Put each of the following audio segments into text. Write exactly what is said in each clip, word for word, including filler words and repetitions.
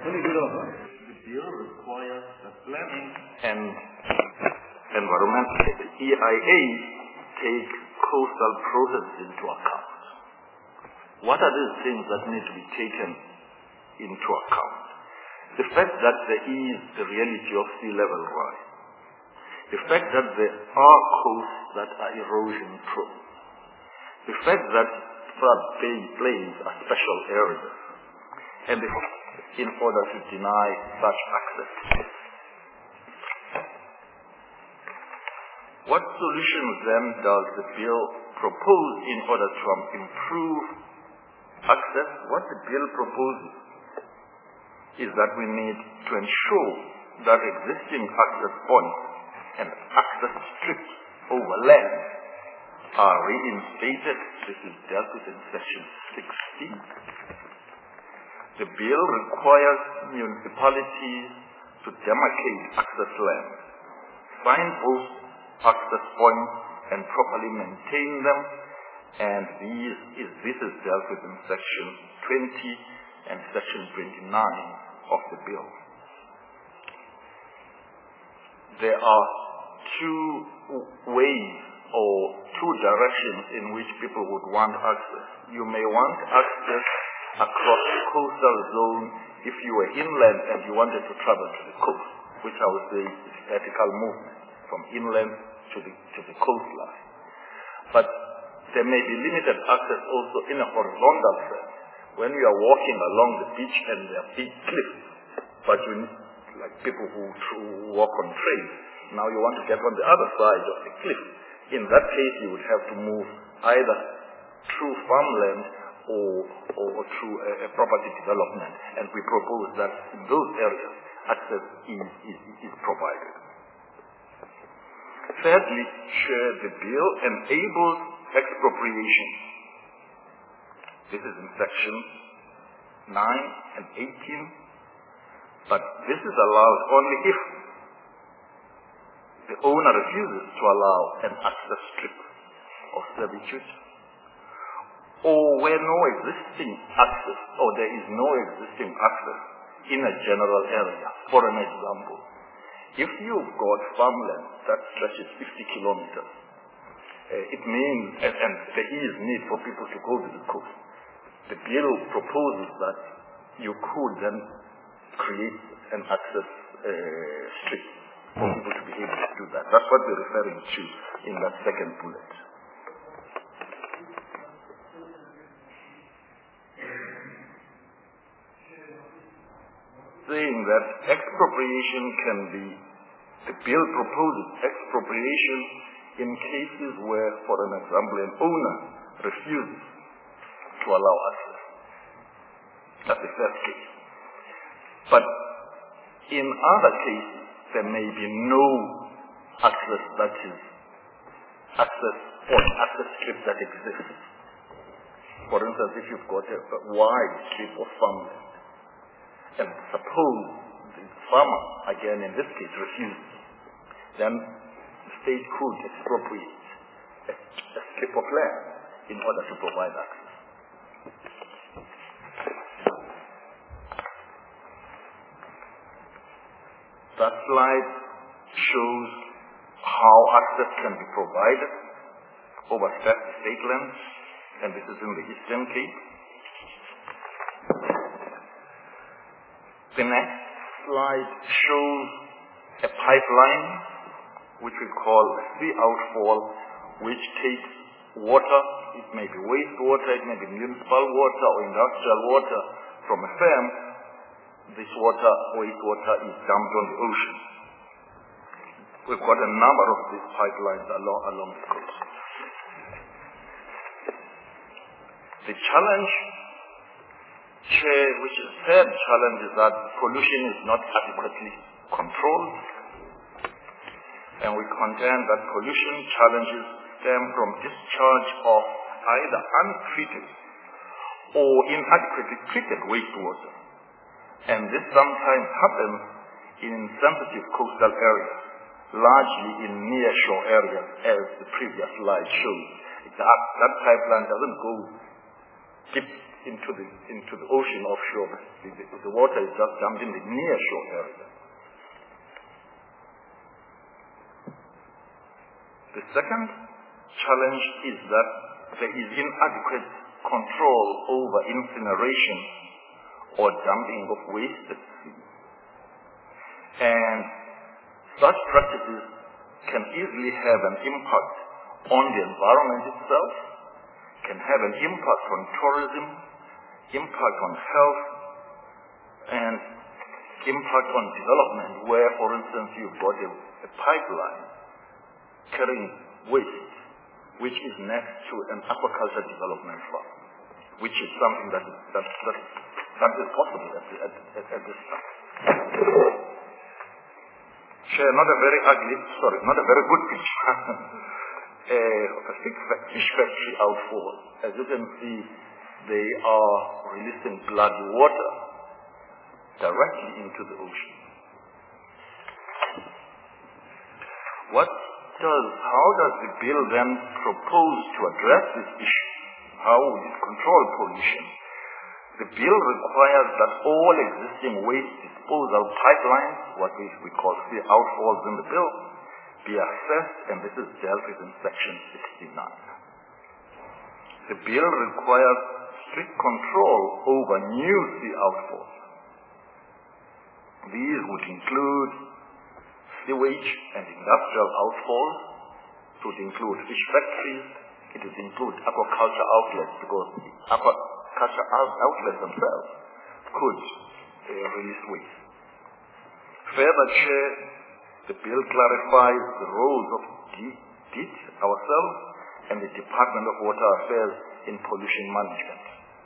The bill requires the planning and environmental, the E I A, take coastal processes into account. What are these things that need to be taken into account? The fact that there is the reality of sea level rise. The fact that there are coasts that are erosion prone. The fact that flood plains are special areas. And the, in order to deny such access. What solutions then does the bill propose in order to um, improve access? What the bill proposes is that we need to ensure that existing access points and access strips over land are reinstated. This is dealt with in section sixteen. The bill requires municipalities to demarcate access land, signpost access points, and properly maintain them. And these is, this is dealt with in section twenty and section twenty-nine of the bill. There are two ways or two directions in which people would want access. You may want access across the coastal zone if you were inland and you wanted to travel to the coast, which I would say is vertical movement from inland to the, to the coastline. But there may be limited access also in a horizontal sense. When you are walking along the beach and there are big cliffs, but you need, like people who, who walk on trains, now you want to get on the other side of the cliff. In that case, you would have to move either through farmland or, or, or through a, a property development. And we propose that in those areas, access is, is, is provided. Thirdly, Chair, the bill enables expropriation. This is in section nine and eighteen. But this is allowed only if the owner refuses to allow an access strip of servitude, or where no existing access, or there is no existing access in a general area. For an example, if you've got farmland that stretches fifty kilometers, uh, it means, and, and there is need for people to go to the coast. The bill proposes that you could then create an access uh, strip for people to be able to do that. That's what we're referring to in that second bullet. Saying that expropriation can be, the bill proposes expropriation in cases where, for an example, an owner refuses to allow access. That's the first case. But in other cases, there may be no access that is access or access strip that exists. For instance, if you've got a, a wide strip of farmland, and suppose the farmer, again in this case, refuses, then the state could expropriate a, a strip of land in order to provide access. That slide shows how access can be provided over state lands, and this is in the Eastern Cape. The next slide shows a pipeline, which we call a sea outfall, which takes water, it may be wastewater, it may be municipal water or industrial water from a farm. This water, wastewater, is dumped on the ocean. We've got a number of these pipelines along, along the coast. The challenge, Chair, which is the third challenge, is that pollution is not adequately controlled. And we contend that pollution challenges stem from discharge of either untreated or inadequately treated wastewater. And this sometimes happens in sensitive coastal areas, largely in near-shore areas, as the previous slide shows. That, that pipeline doesn't go deep into the into the ocean offshore. The, the, the water is just dumped in the near shore area. The second challenge is that there is inadequate control over incineration or dumping of waste at sea. And such practices can easily have an impact on the environment itself, can have an impact on tourism, impact on health, and impact on development where, for instance, you've got a, a pipeline carrying waste, which is next to an aquaculture development farm, which is something that is, that, that, that is possible at, at, at, at this time. Share not a very ugly, sorry, not a very good picture uh, of a fish factory outfall. As you can see, they are releasing bloody water directly into the ocean. What does, how does the bill then propose to address this issue? How would it control pollution? The bill requires that all existing waste disposal pipelines, what we, we call the outfalls in the bill, be assessed, and this is dealt with in section sixty-nine. The bill requires strict control over new sea outfalls. These would include sewage and industrial outfalls. It would include fish factories. It would include aquaculture outlets, because the aquaculture outlets themselves could uh, release waste. Further, Chair, the bill clarifies the roles of D I T, ourselves, and the Department of Water Affairs in pollution management.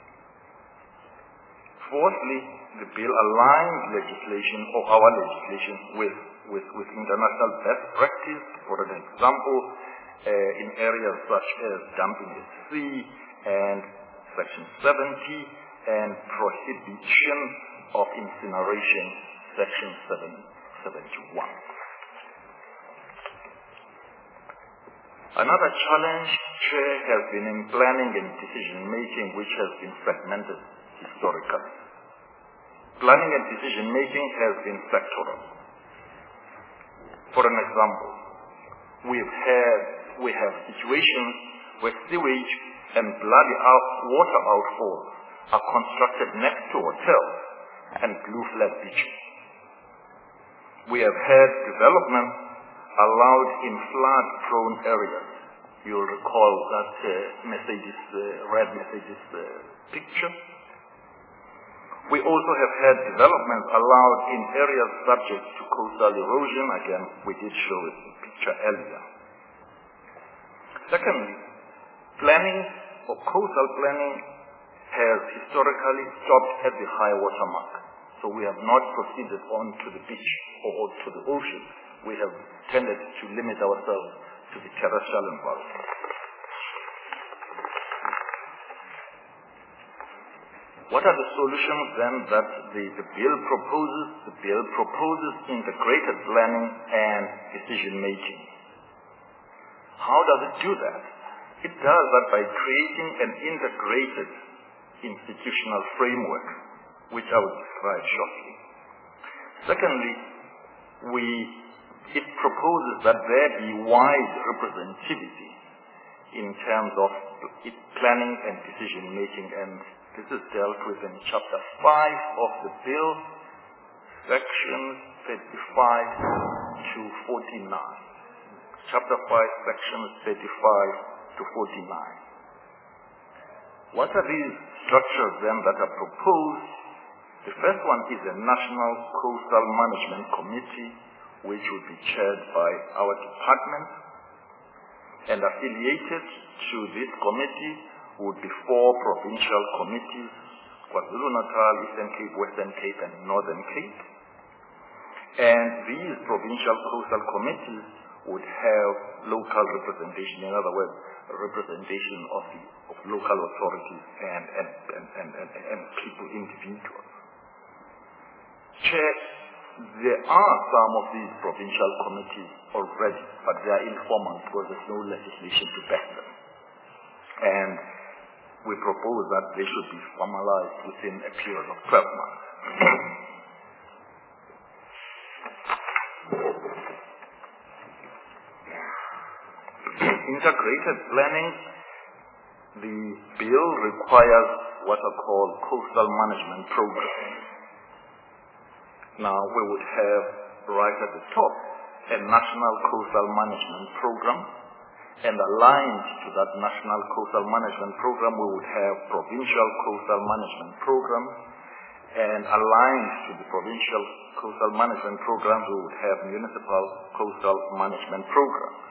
Fourthly, the bill aligns legislation or our legislation with, with, with international best practice. For an example, uh, in areas such as dumping at sea and section seventy, and prohibition of incineration, section seven seventy-one. Another challenge, Chair, has been in planning and decision-making, which has been fragmented historically. Planning and decision-making has been sectoral. For an example, we've had, we have situations where sewage and bloody out, water outfalls are constructed next to hotels and blue flag beaches. We have had development allowed in flood-prone areas. You'll recall that uh, Mercedes, uh, red Mercedes uh, picture. We also have had developments allowed in areas subject to coastal erosion. Again, we did show a picture earlier. Secondly, planning or coastal planning has historically stopped at the high water mark. So we have not proceeded on to the beach or to the ocean. We have tended to limit ourselves to the terrestrial environment. What are the solutions then that the, the bill proposes? The bill proposes integrated planning and decision-making. How does it do that? It does that by creating an integrated institutional framework, which I will describe shortly. Secondly, we, it proposes that there be wide representativity in terms of planning and decision-making, and this is dealt with in chapter five of the bill, sections thirty-five to forty-nine. Chapter five, sections thirty-five to forty-nine. What are these structures then that are proposed? The first one is a National Coastal Management Committee, which will be chaired by our department, and affiliated to this committee would be four provincial committees: KwaZulu-Natal, Eastern Cape, Western Cape, and Northern Cape. And these provincial coastal committees would have local representation, in other words, representation of, the, of local authorities and, and, and, and, and, and people, individuals. Chair, there are some of these provincial committees already, but they are informal because there's no legislation to back them. And we propose that they should be formalized within a period of twelve months. Integrated planning, the bill requires what are called coastal management programs. Now, we would have right at the top a national coastal management program, and aligned to that national coastal management program, we would have provincial coastal management programs, and aligned to the provincial coastal management programs, we would have municipal coastal management programs.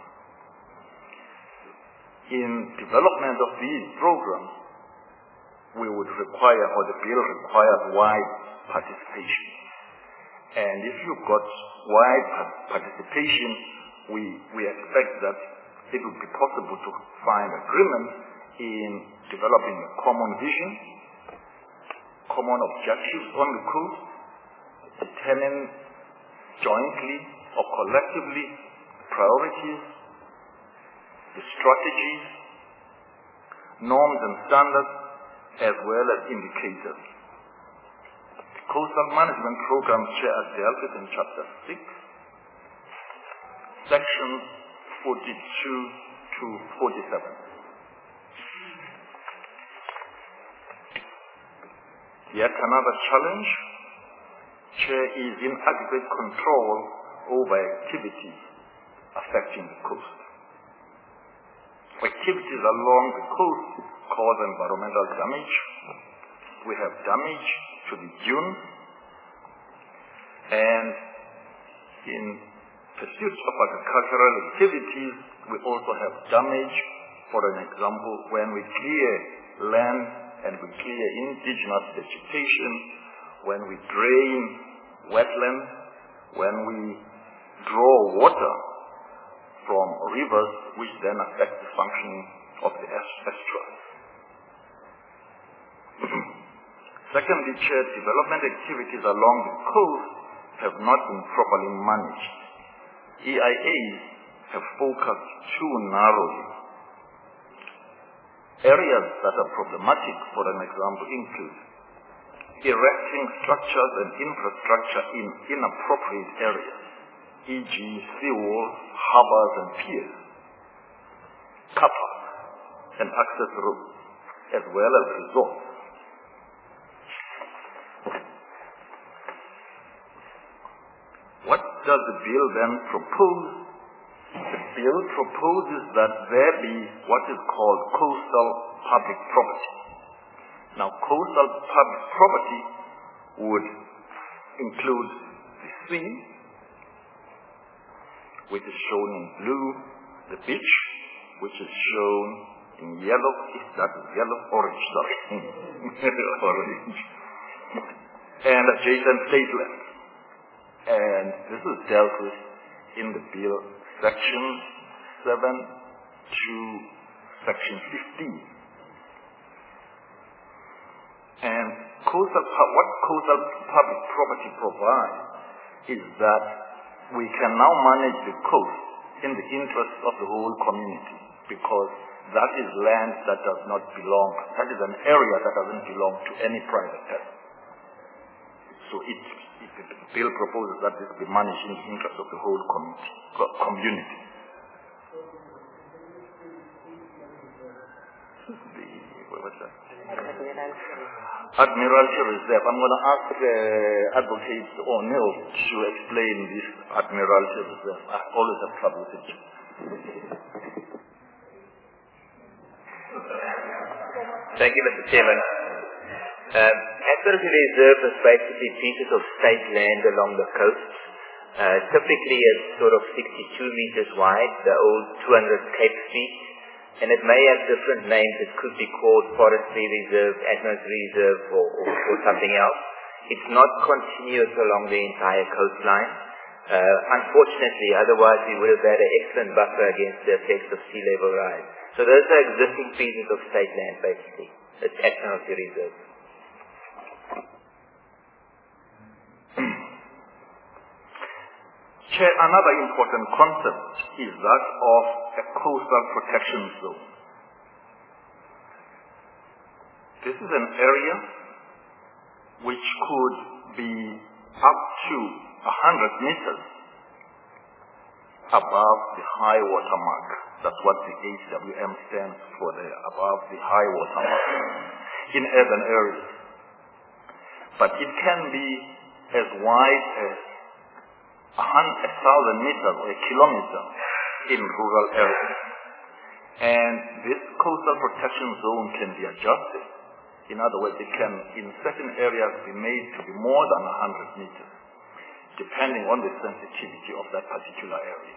In development of these programs, we would require, or the bill requires, wide participation. And if you've got wide participation, we, we expect that it would be possible to find agreement in developing a common vision, common objectives on the coast, determine jointly or collectively priorities, the strategies, norms and standards, as well as indicators. The Coastal Management Program Chair has dealt with in Chapter six, Sections forty-two to forty-seven. Yet another challenge, Chair, is inadequate control over activities affecting the coast. Activities along the coast cause environmental damage. We have damage to the dunes, and in pursuit of agricultural activities, we also have damage. For an example, when we clear land and we clear indigenous vegetation, when we drain wetlands, when we draw water from rivers, which then affect the functioning of the estuaries. Secondly, Chair, development activities along the coast have not been properly managed. E I As have focused too narrowly. Areas that are problematic, for an example, include erecting structures and infrastructure in inappropriate areas, for example seawalls, harbors and piers, car parks and access roads, as well as resorts. What does the bill then propose? The bill proposes that there be what is called coastal public property. Now, coastal public property would include the sea, which is shown in blue, the beach, which is shown in yellow, if that is yellow, orange, sorry, orange, and adjacent state lands. And this is dealt with in the bill, section seven to section fifteen. And coastal, what coastal public property provides is that we can now manage the coast in the interest of the whole community, because that is land that does not belong, that is an area that doesn't belong to any private person. So it, it, the bill proposes that this be managed in the interest of the whole community. community. The, what's that? Admiralty Reserve. I'm going to ask uh, Advocate O'Neill to explain this Admiralty Reserve. I always have trouble with it. Thank you, Mister Chairman. Um, Admiralty Reserve is basically pieces of state land along the coast. Uh, typically it's sort of sixty-two meters wide, the old two hundred Cape feet. And it may have different names. It could be called Forestry Reserve, Admiralty Reserve, or, or, or something else. It's not continuous along the entire coastline. Uh, unfortunately, otherwise we would have had an excellent buffer against the effects of sea level rise. So those are existing pieces of state land, basically. It's Admiralty Reserve. Chair, another important concept is that of a coastal protection zone. is an area which could be up to one hundred meters above the high water mark. That's what the H W M stands for there, above the high water mark in urban areas. But it can be as wide as a thousand meters or a kilometer in rural areas. And this coastal protection zone can be adjusted. In other words, it can, in certain areas, be made to be more than one hundred meters, depending on the sensitivity of that particular area.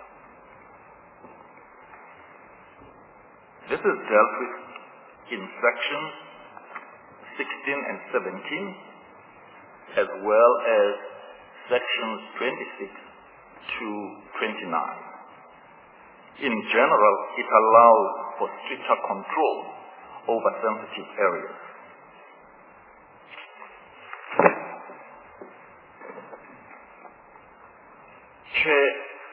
This is dealt with in sections sixteen and seventeen, as well as sections twenty-six to twenty-nine. In general, it allows for stricter control over sensitive areas. Chair,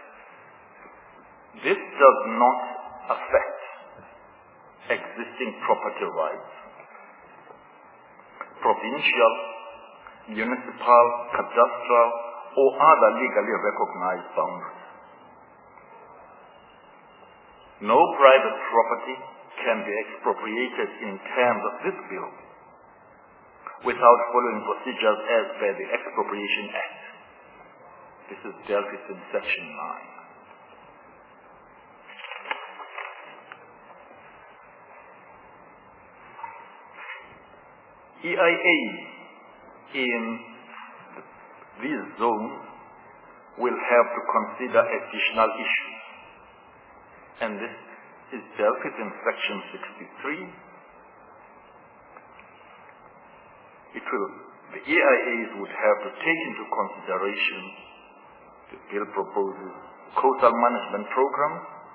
this does not affect existing property rights. Provincial, municipal, cadastral, or other legally recognized boundaries. No private property can be expropriated in terms of this bill without following procedures as per the Expropriation Act. This is dealt with in section nine. E I A in these zones will have to consider additional issues, and this is dealt with in section sixty-three. It will, the E I As would have to take into consideration the bill proposes coastal management program.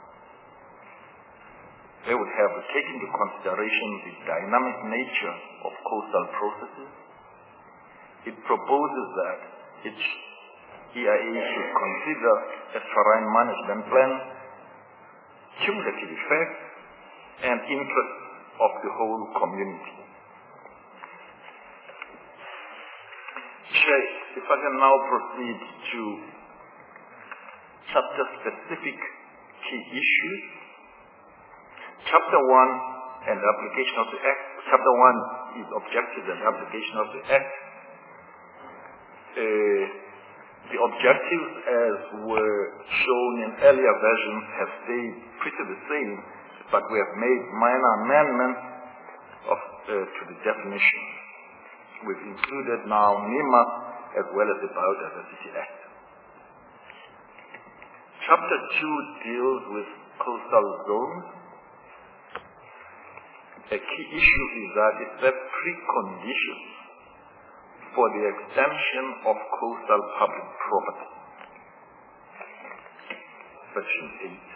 They would have to take into consideration the dynamic nature of coastal processes. It proposes that each E I A should consider a terrain management plan, cumulative effects, and interests of the whole community. Chair, if I can now proceed to chapter-specific key issues. Chapter one and the application of the Act. Chapter one is objectives and application of the Act. Uh, the objectives, as were shown in earlier versions, have stayed pretty the same, but we have made minor amendments of, uh, to the definition. We've included now NEMA as well as the Biodiversity Act. Chapter two deals with coastal zones. A key issue is that it's a precondition for the extension of coastal public property. Section eight.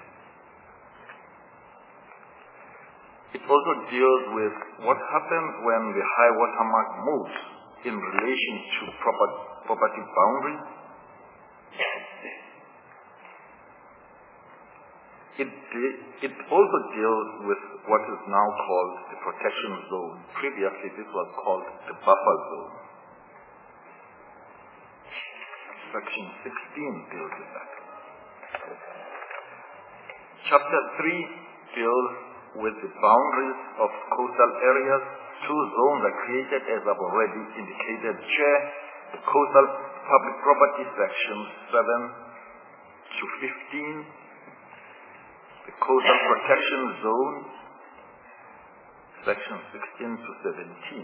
It also deals with what happens when the high water mark moves in relation to property boundaries. It, it also deals with what is now called the protection zone. Previously, this was called the buffer zone. Section sixteen deals with that. Chapter three deals with the boundaries of coastal areas. Two zones are created, as I've already indicated. Chair, the coastal public property, sections seven to fifteen. The coastal protection zone, section sixteen to seventeen.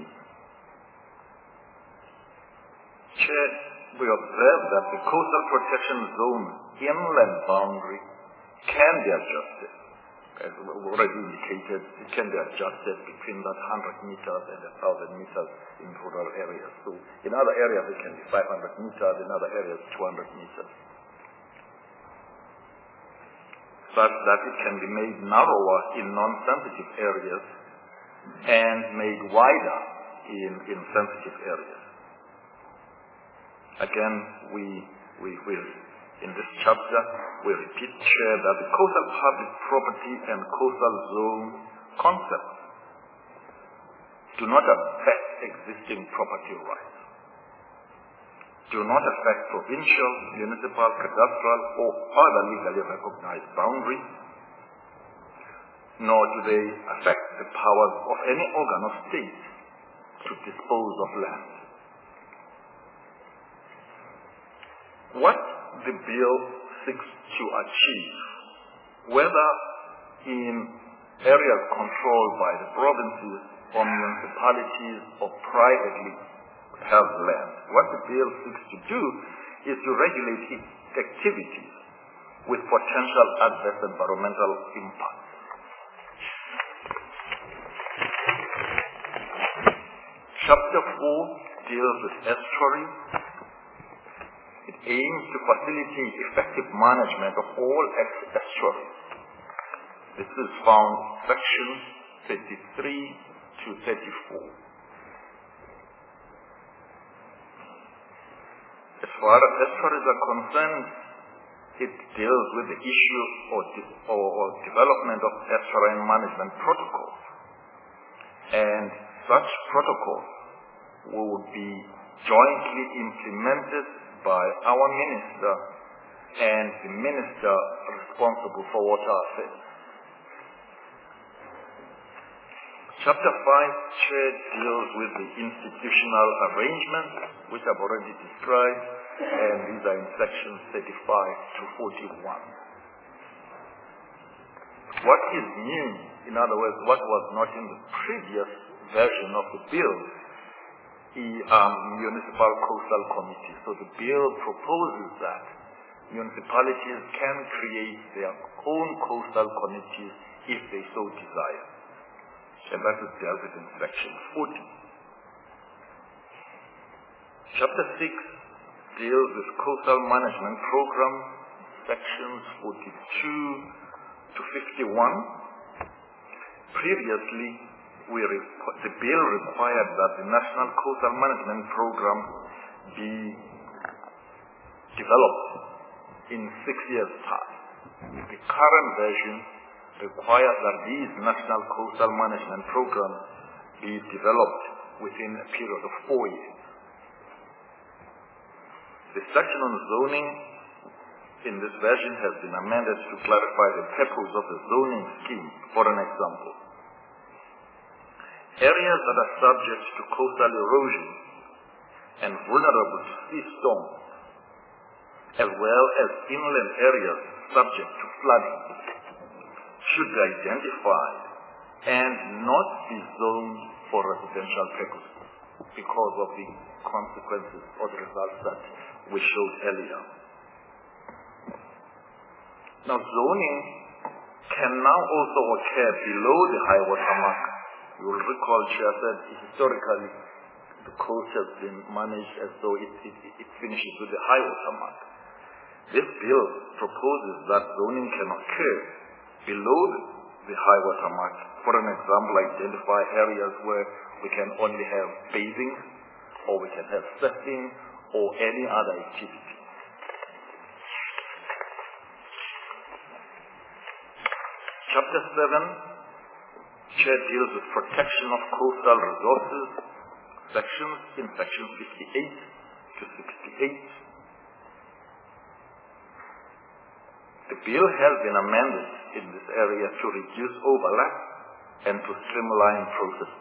Chair, we observe that the coastal protection zone inland boundary can be adjusted. As already indicated, it can be adjusted between that one hundred meters and one thousand meters in rural areas. So in other areas it can be five hundred meters, in other areas two hundred meters. Such that it can be made narrower in non-sensitive areas and made wider in, in sensitive areas. Again, we, we will, in this chapter, we repeat, Chair, that the coastal public property and coastal zone concepts do not affect existing property rights, do not affect provincial, municipal, cadastral, or other legally recognized boundaries, nor do they affect the powers of any organ of state to dispose of land. What the bill seeks to achieve, whether in areas controlled by the provinces or municipalities or privately held land, what the bill seeks to do is to regulate activities with potential adverse environmental impacts. Chapter four deals with estuaries. It aims to facilitate effective management of all estuaries. This is found sections thirty-three to thirty-four. As far as estuaries are concerned, it deals with the issue or, de- or, or development of estuarine management protocols. And such protocols will be jointly implemented by our minister and the minister responsible for water affairs. Chapter five, Chair, deals with the institutional arrangements, which I've already described, and these are in sections thirty-five to forty-one. What is new, in other words, what was not in the previous version of the bill, the um, Municipal Coastal Committee. So the bill proposes that municipalities can create their own coastal committees if they so desire. And that is dealt with in section forty. Chapter six deals with coastal management programs, sections forty-two to fifty-one. Previously, we the bill required that the National Coastal Management Program be developed in six years' time. The current version requires that these National Coastal Management Programs be developed within a period of four years. The section on zoning in this version has been amended to clarify the purpose of the zoning scheme. For an example, areas that are subject to coastal erosion and vulnerable to sea storms, as well as inland areas subject to flooding, should be identified and not be zoned for residential purposes because of the consequences or the results that we showed earlier. Now, zoning can now also occur below the high water mark. You will recall Chair said historically the coast has been managed as though it, it, it finishes with the high water mark. This bill proposes that zoning can occur below the high water mark. For an example, identify areas where we can only have bathing, or we can have surfing, or any other activity. Chapter seven, Chair, deals with protection of coastal resources, sections in section fifty-eight to sixty-eight. The bill has been amended in this area to reduce overlap and to streamline processes.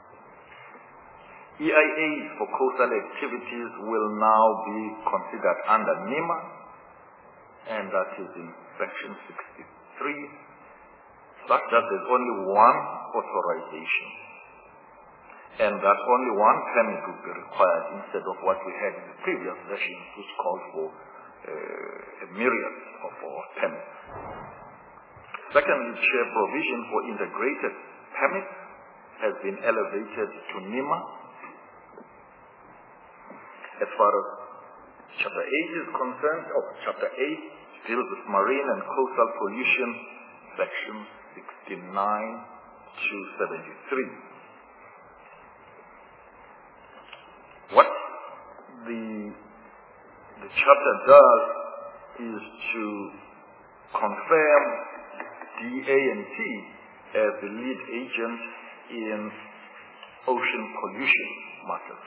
E I As for coastal activities will now be considered under NEMA, and that is in section sixty-three, such that there's only one authorization, and that only one permit would be required instead of what we had in the previous version, which called for uh, a myriad of uh, permits. Secondly, Chair, provision for integrated permits has been elevated to NEMA. As far as Chapter eight is concerned, or Chapter eight deals with marine and coastal pollution, section sixty-nine to seventy-three. What the, the chapter does is to confirm D A N T as the lead agent in ocean pollution matters.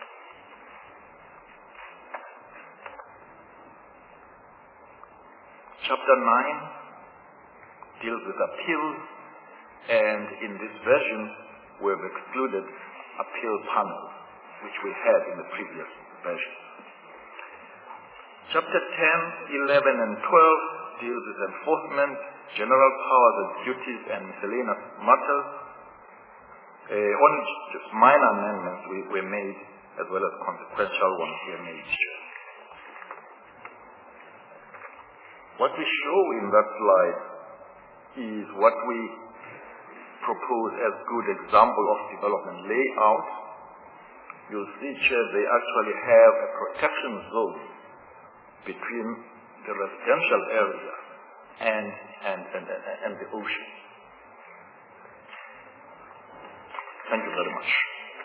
Chapter nine deals with appeals, and in this version we have excluded appeal panels, which we had in the previous version. Chapter ten, eleven, and twelve deals with enforcement, general powers and duties, and miscellaneous matters. Uh, only just minor amendments we, were made, as well as consequential ones were made. What we show in that slide is what we propose as good example of development layout. You'll see, Chair, they actually have a protection zone between the residential area and, and, and, and the ocean. Thank you very much.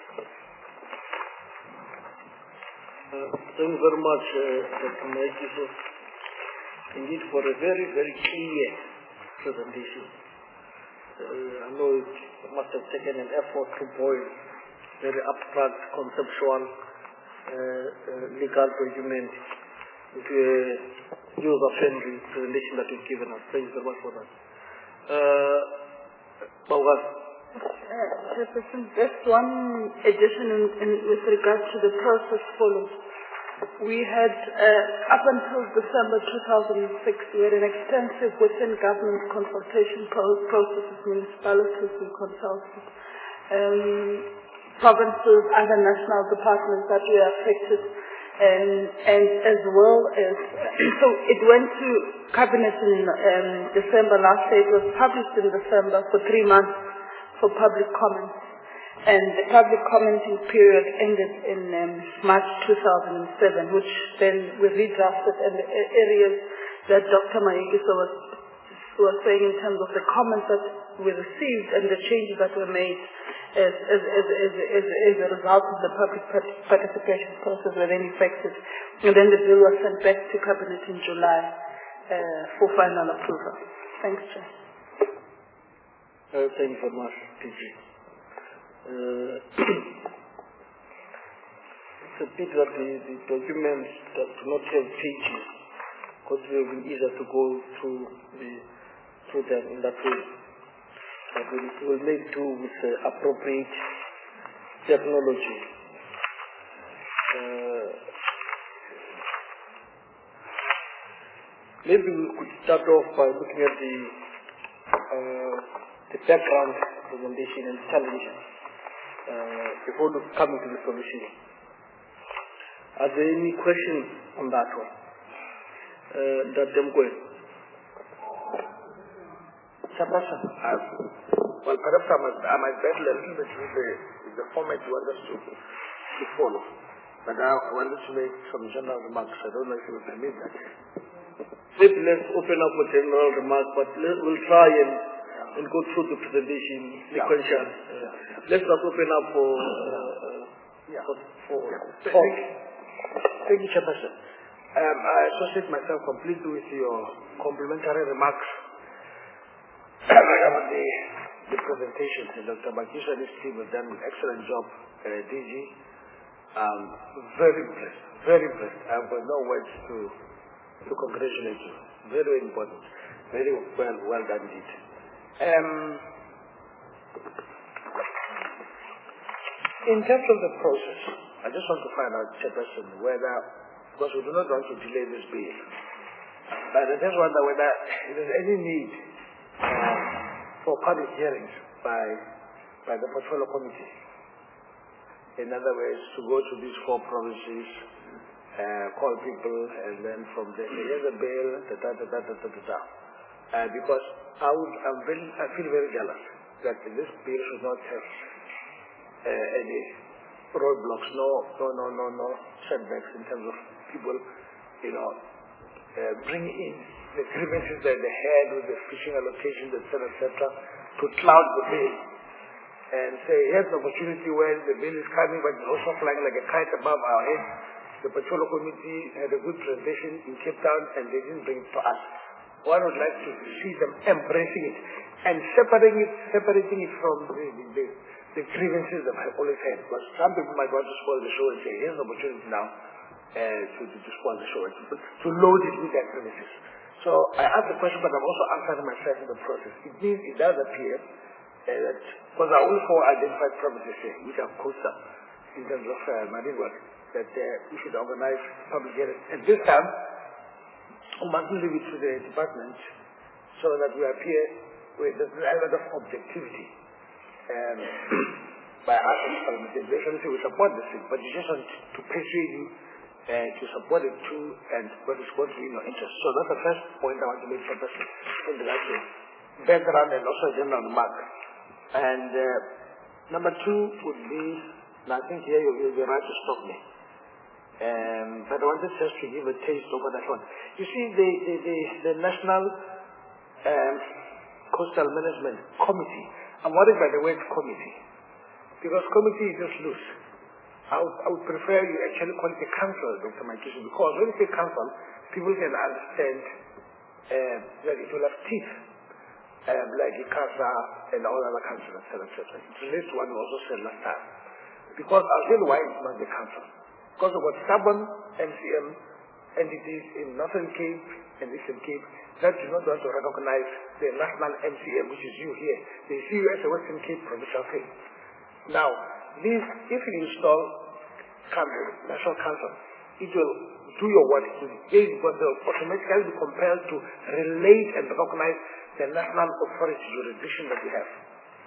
Uh, thank you very much, uh, Doctor Mayikiso, indeed for a very, very clear presentation. Uh, I know it must have taken an effort to boil very abstract, conceptual, uh, uh, legal document into a user-friendly presentation that you've given us. Thank you very much for that. Uh, Bawaz. Uh, just one addition in, in, with regard to the process followed. We had, uh, up until December two thousand six, we had an extensive within-government consultation pro- process with municipalities and consultants, um, provinces, other national departments that were affected, and, and as well as, so it went to Cabinet in um, December last year. It was published in December for three months for public comment. And the public commenting period ended in um, March two thousand seven, which then we redrafted, and the areas that Doctor Mayikiso was, was saying in terms of the comments that we received and the changes that were made as, as, as, as, as, as a result of the public participation process were then effected. And then the bill was sent back to Cabinet in July uh, for final approval. Thanks, Chair. Uh, thank you very much, P G. Uh, it's a pity that the, the documents that do not have pages, because it will be easier to go through, the, through them in that way. But we will make do with uh, appropriate technology. Uh, maybe we could start off by looking at the uh, the background presentation and challenges uh, before coming to the solution. Are there any questions on that one? Uh, that them going? Chairperson, uh, well, perhaps I might, I might battle a little bit with the, with the format you want us to, to follow. But I wanted to make some general remarks. I don't know if you will permit that. Maybe let's open up with general remarks, but let, we'll try and and go through the presentation sequential. Yeah. Uh, let's not open up for uh, yeah. for, for yeah. talk. Thank you, Chairperson. Um, I associate myself completely with your complimentary remarks about the, the presentations. Doctor Mayikiso and his team have done an excellent job, uh, D G. Um, very impressed, very impressed. I've got no words to to congratulate you. Very, very important. Very well, well done indeed. Um, in terms of the process, I just want to find out, Chairperson, whether, because we do not want to delay this bill, but I just wonder whether there is any need uh, for public hearings by by the Portfolio Committee. In other words, to go to these four provinces, uh, call people, and then from there, here's a bill, da da da da da da da da. Uh, because I would, I'm very, I feel very jealous that this bill should not have uh, any roadblocks, no, no, no, no, no setbacks in terms of people, you know, uh, bringing in the grievances that they had with the fishing allocations, et cetera, et cetera, to cloud the bill and say, here's an opportunity where the bill is coming, but it's also flying like a kite above our heads. The Portfolio Committee had a good presentation in Cape Town, and they didn't bring it to us. One would like to see them embracing it and separating it, separating it from the, the, the the grievances that I've always had. Because some people might want to spoil the show and say, here's an opportunity now uh, to, to, to spoil the show, and to, to load it with their grievances. So I asked the question, but I'm also answering myself in the process. It means it does appear uh, that, because there are only four identified provinces here, which are coastal in terms of uh, marine work, that uh, we should organize public hearings. And this time, we must leave it to the department so that we appear with a level of objectivity. Um, by asking parliamentary, we support this thing, but you just want to persuade you uh, to support it too, and what is going to be in your interest. So that's the first point I want to make for this in the last background and also general remark. And uh, number two would be, and I think here you'll be right to stop me. Um, but I wanted just to give a taste over that one. You see, the the, the, the National um, Coastal Management Committee. I'm worried by the word committee, because committee is just loose. I would, I would prefer you actually call it a council, Doctor Maikishu, because when you say council, people can understand uh, that it will have teeth, um, like ICASA and all other councils, et cetera, et cetera. It relates to what we also said last time. Because I'll tell you why it's not the council. Because we've got stubborn M C M entities in Northern Cape and Eastern Cape that do not want to recognize the national M C M, which is you here. They see you as a Western Cape provincial thing. Now, this, if you install council, National Council, it will do your work. It will automatically be compelled to relate and recognize the national authority jurisdiction that we have.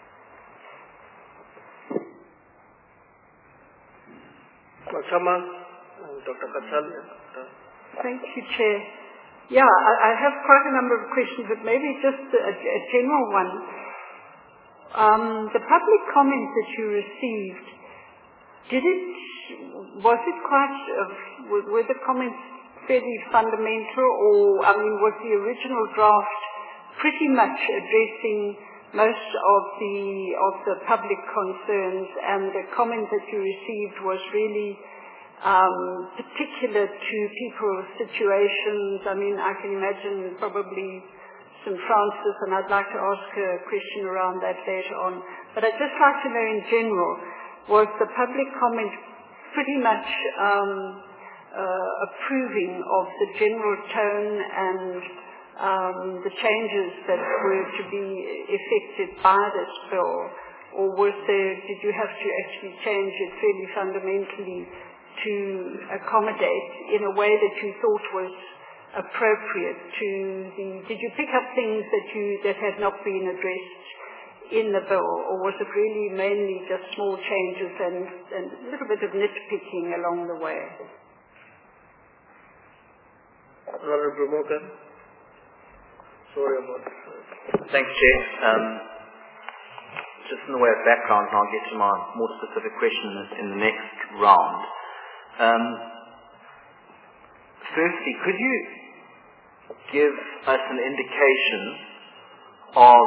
Machama, Doctor Katsali. Thank you, Chair. Yeah, I, I have quite a number of questions, but maybe just a, a general one. Um, the public comment that you received, did it, was it quite, uh, were the comments fairly fundamental, or, I mean, was the original draft pretty much addressing most of the, of the public concerns, and the comment that you received was really um, particular to people's situations? I mean, I can imagine probably Saint Francis, and I'd like to ask a question around that later on. But I'd just like to know in general, was the public comment pretty much um, uh, approving of the general tone and um, the changes that were to be effected by this bill? Or was there, did you have to actually change it fairly fundamentally to accommodate in a way that you thought was appropriate to the, did you pick up things that you, that had not been addressed in the bill, or was it really mainly just small changes and, and a little bit of nitpicking along the way? Honorable Morgan. Sorry about that. Thanks, Chair. Um, just in the way of background, and I'll get to my more specific question in the, in the next round. Um, firstly, could you give us an indication of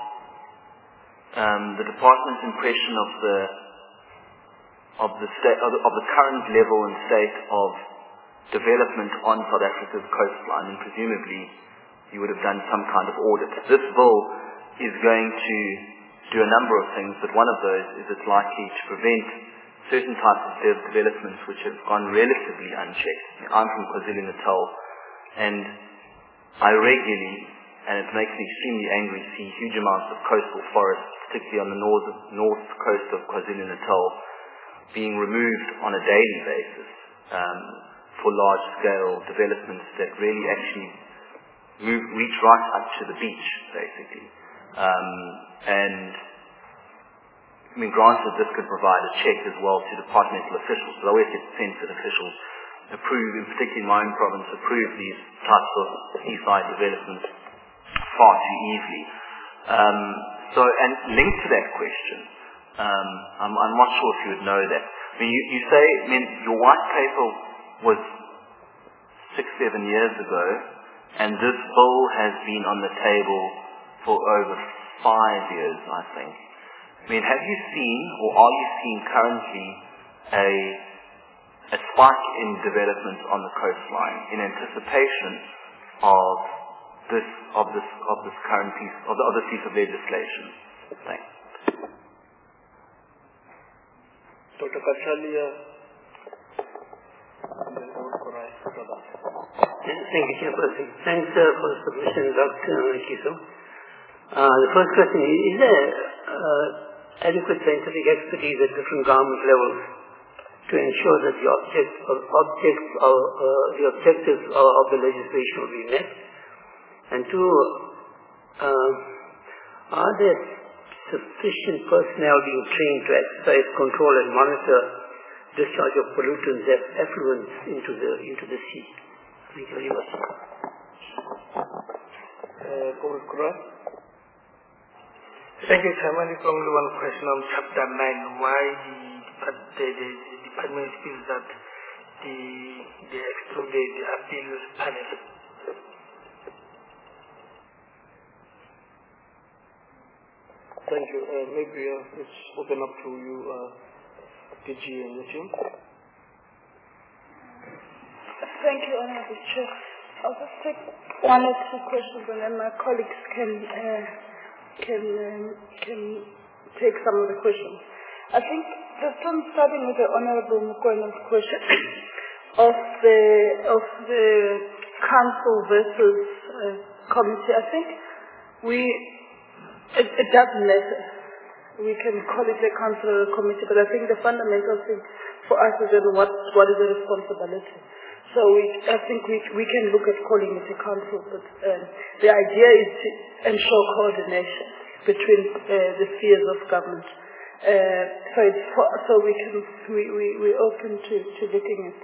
um, the department's impression of the of the state of the, of the current level and state of development on South Africa's coastline? And presumably, you would have done some kind of audit. This bill is going to do a number of things, but one of those is it's likely to prevent certain types of de- developments which have gone relatively unchecked. I'm from KwaZulu-Natal, and I regularly, and it makes me extremely angry, see huge amounts of coastal forests, particularly on the north, north coast of KwaZulu-Natal, being removed on a daily basis um, for large-scale developments that really actually move, reach right up to the beach, basically. Um, and I mean, granted, this could provide a check as well to departmental officials, but I always get the sense that officials approve, in particular in my own province, approve these types of seaside developments far too easily. Um, so, and linked to that question, um, I'm, I'm not sure if you would know that. I mean, you, you say, I mean, your white paper was six, seven years ago, and this bill has been on the table for over five years, I think. I mean, have you seen, or are you seeing currently, a a spike in development on the coastline in anticipation of this of this of this current piece of, the, of this piece of legislation? Thanks. Doctor Kachalia, and then Guru Kurai after that. Thank you, Chairperson. Thanks uh, for the submission, Doctor Kiso. Uh, the first question is, is there uh, adequate scientific expertise at different government levels to ensure that the object or objects or uh, the objectives of, of the legislation will be met? And two, uh, are there sufficient personnel being trained to exercise control and monitor discharge of pollutants and effluents into the into the sea? Thank you very much. Uh, Guru Kurai. Thank you, Chairman. It's only one question on Chapter nine. Why the, the, the, the Department feels that the, they excluded the appeal panel? Thank you. Uh, maybe uh, let's open up to you, uh, D G and the team. Thank you, Honorable Chair. I'll just take one or two questions and then my colleagues can uh, can um, can take some of the questions. I think just from starting with the Honorable Mukwena's question of the of the council versus uh, committee, I think we it, it doesn't matter. We can call it a council or a committee, but I think the fundamental thing for us is then what what is the responsibility. So we, I think we we can look at calling it a council, but um, the idea is to ensure coordination between uh, the spheres of government. Uh, so it's for, so we can we we we're open to to looking at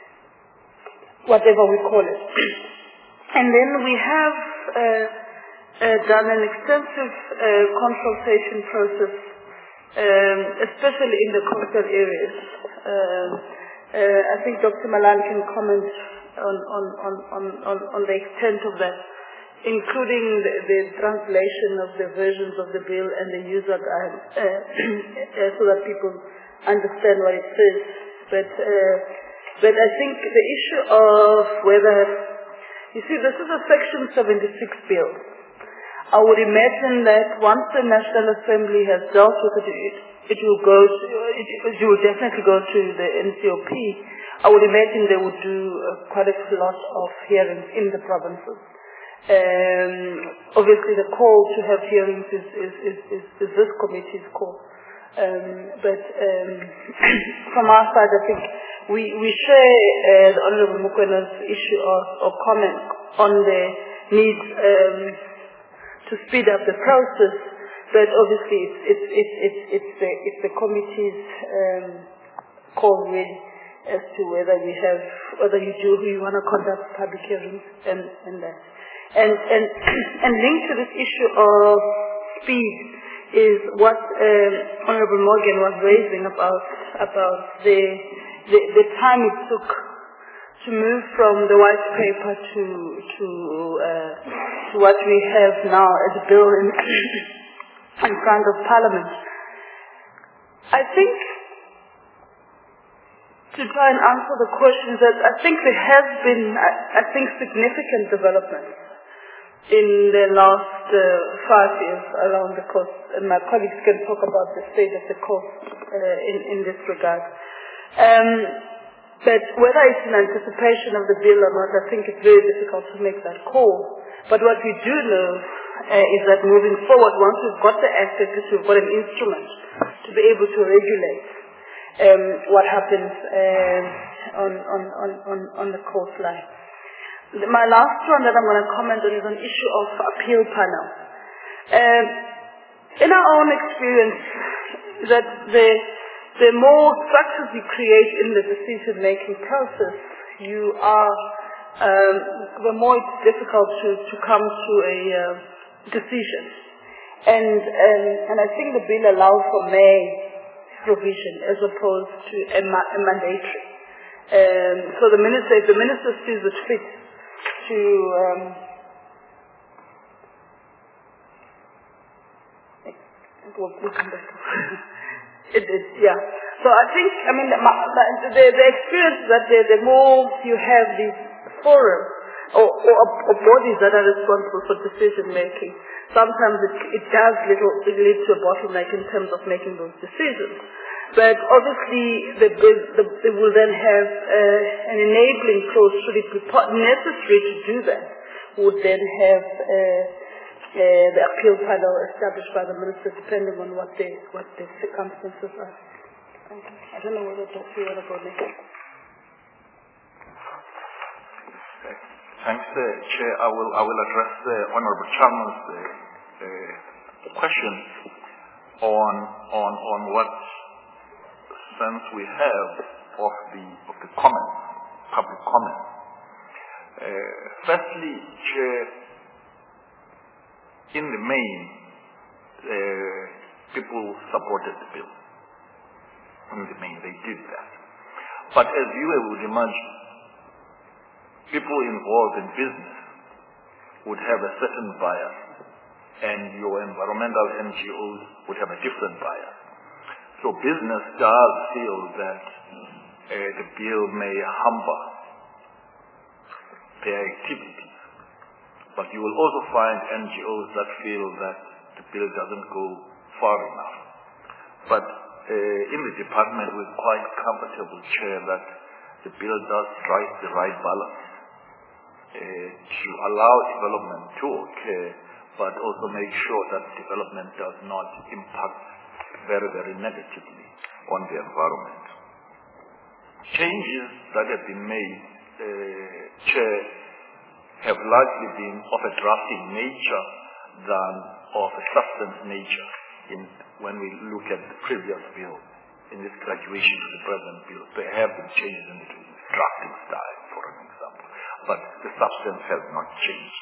whatever we call it, and then we have uh, uh, done an extensive uh, consultation process, um, especially in the coastal areas. Um, Uh, I think Doctor Malan can comment on, on, on, on, on, on the extent of that, including the, the translation of the versions of the bill and the user guide, uh, uh, so that people understand what it says. But, uh, but I think the issue of whether, you see, this is a Section seventy-six bill. I would imagine that once the National Assembly has dealt with it, it will go to, it, it will definitely go to the N C O P. I would imagine they would do uh, quite a lot of hearings in the provinces. Um, obviously the call to have hearings is, is, is, is, is this committee's call. Um, but um, from our side, I think we, we share uh, the Honourable Mukwena's issue of, of comment on the need um, to speed up the process. But obviously, it's it's it's it's, it's the it's the committee's um, call really as to whether we have whether you do you want to conduct public hearings and and that and and and linked to this issue of speed is what um, Honourable Morgan was raising about about the, the the time it took to move from the white paper to to uh, to what we have now as a bill in. in front of Parliament. I think, to try and answer the questions, that I think there has been, I, I think, significant developments in the last uh, five years around the coast, and my colleagues can talk about the state of the coast uh, in, in this regard. Um, but whether it's in anticipation of the bill or not, I think it's very difficult to make that call. But what we do know uh, is that moving forward, once we've got the access, we've got an instrument to be able to regulate um, what happens uh, on, on, on, on, on the coastline. My last one that I'm going to comment on is an issue of appeal panel. Um, in our own experience, that the, the more structures you create in the decision-making process, you are Um, the more it's difficult to, to come to a uh, decision. And, and and I think the bill allows for may provision as opposed to a, ma- a mandatory. Um, so the minister, if the minister sees it fit to um, we'll, we'll come back to it is, yeah. So I think, I mean, the, the, the experience that the, the more you have these forum or, or, or bodies that are responsible for decision making, sometimes it, it does little, it lead to a bottleneck in terms of making those decisions. But obviously, the, the, they will then have uh, an enabling clause, should it be necessary to do that, would then have uh, uh, the appeal panel established by the minister, depending on what the, what the circumstances are. Thank you. I don't know whether Doctor you want to go next. Thanks, uh, Chair. I will, I will address the Honourable Chalmers' uh, uh, question on, on, on what sense we have of the, of the comments, public comments. Uh, firstly, Chair, in the main, uh, people supported the bill. In the main, they did that. But as you would imagine, people involved in business would have a certain bias, and your environmental N G Os would have a different bias. So business does feel that uh, the bill may hamper their activities. But you will also find N G Os that feel that the bill doesn't go far enough. But uh, in the department, we're quite comfortable, Chair, that the bill does strike the right balance uh, to allow development to occur, but also make sure that development does not impact very, very negatively on the environment. Changes that have been made, uh, Chair, have largely been of a drafting nature than of a substance nature. In, when we look at the previous bill, in this graduation to the present bill, there have been changes in the drafting style, for an example, but the substance has not changed.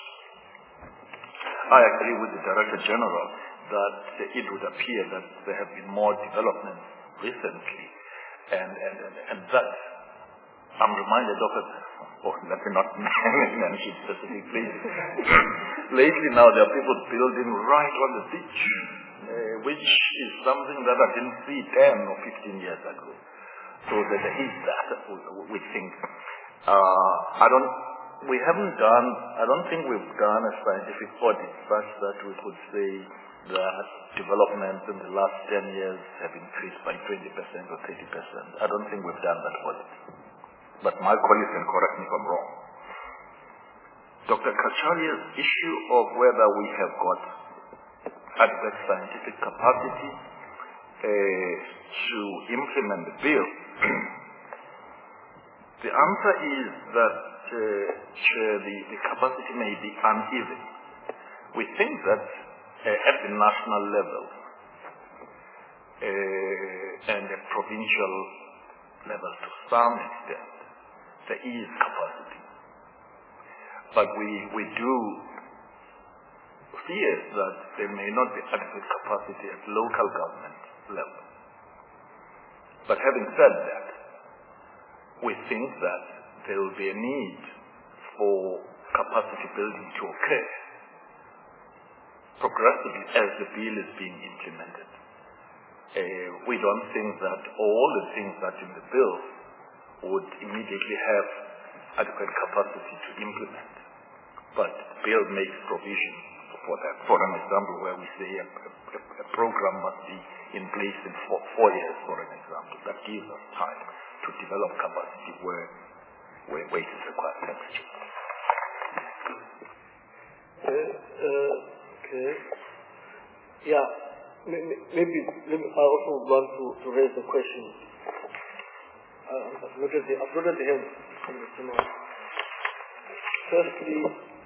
I agree with the Director General that it would appear that there have been more developments recently, and, and, and, and that I'm reminded of it, oh, let me not mention specific places. Lately now there are people building right on the beach, uh, which is something that I didn't see ten or fifteen years ago. So that there is that, we think. Uh, I don't, we haven't done, I don't think we've done a scientific audit such that we could say that development in the last ten years have increased by twenty percent or thirty percent. I don't think we've done that audit. But my colleagues can correct me if I'm wrong. Doctor Kachalia's issue of whether we have got adequate scientific capacity uh, to implement the bill, the answer is that uh, the, the capacity may be uneven. We think that uh, at the national level uh, and at provincial level to some extent, there is capacity. But we, we do fear that there may not be adequate capacity at local government level. But having said that, we think that there will be a need for capacity building to occur progressively as the bill is being implemented. Uh, we don't think that all the things that in the bill would immediately have adequate capacity to implement. But the bill makes provision for that. For an example, where we say a, a, a program must be in place in four, four years, for an example. That gives us time to develop capacity where, where, where it is required. Thanks, Chair. Uh, uh, okay. Yeah. Maybe, maybe I also want to, to raise a question. Uh, I've noted the, I've noted the hand from the Senate. Firstly,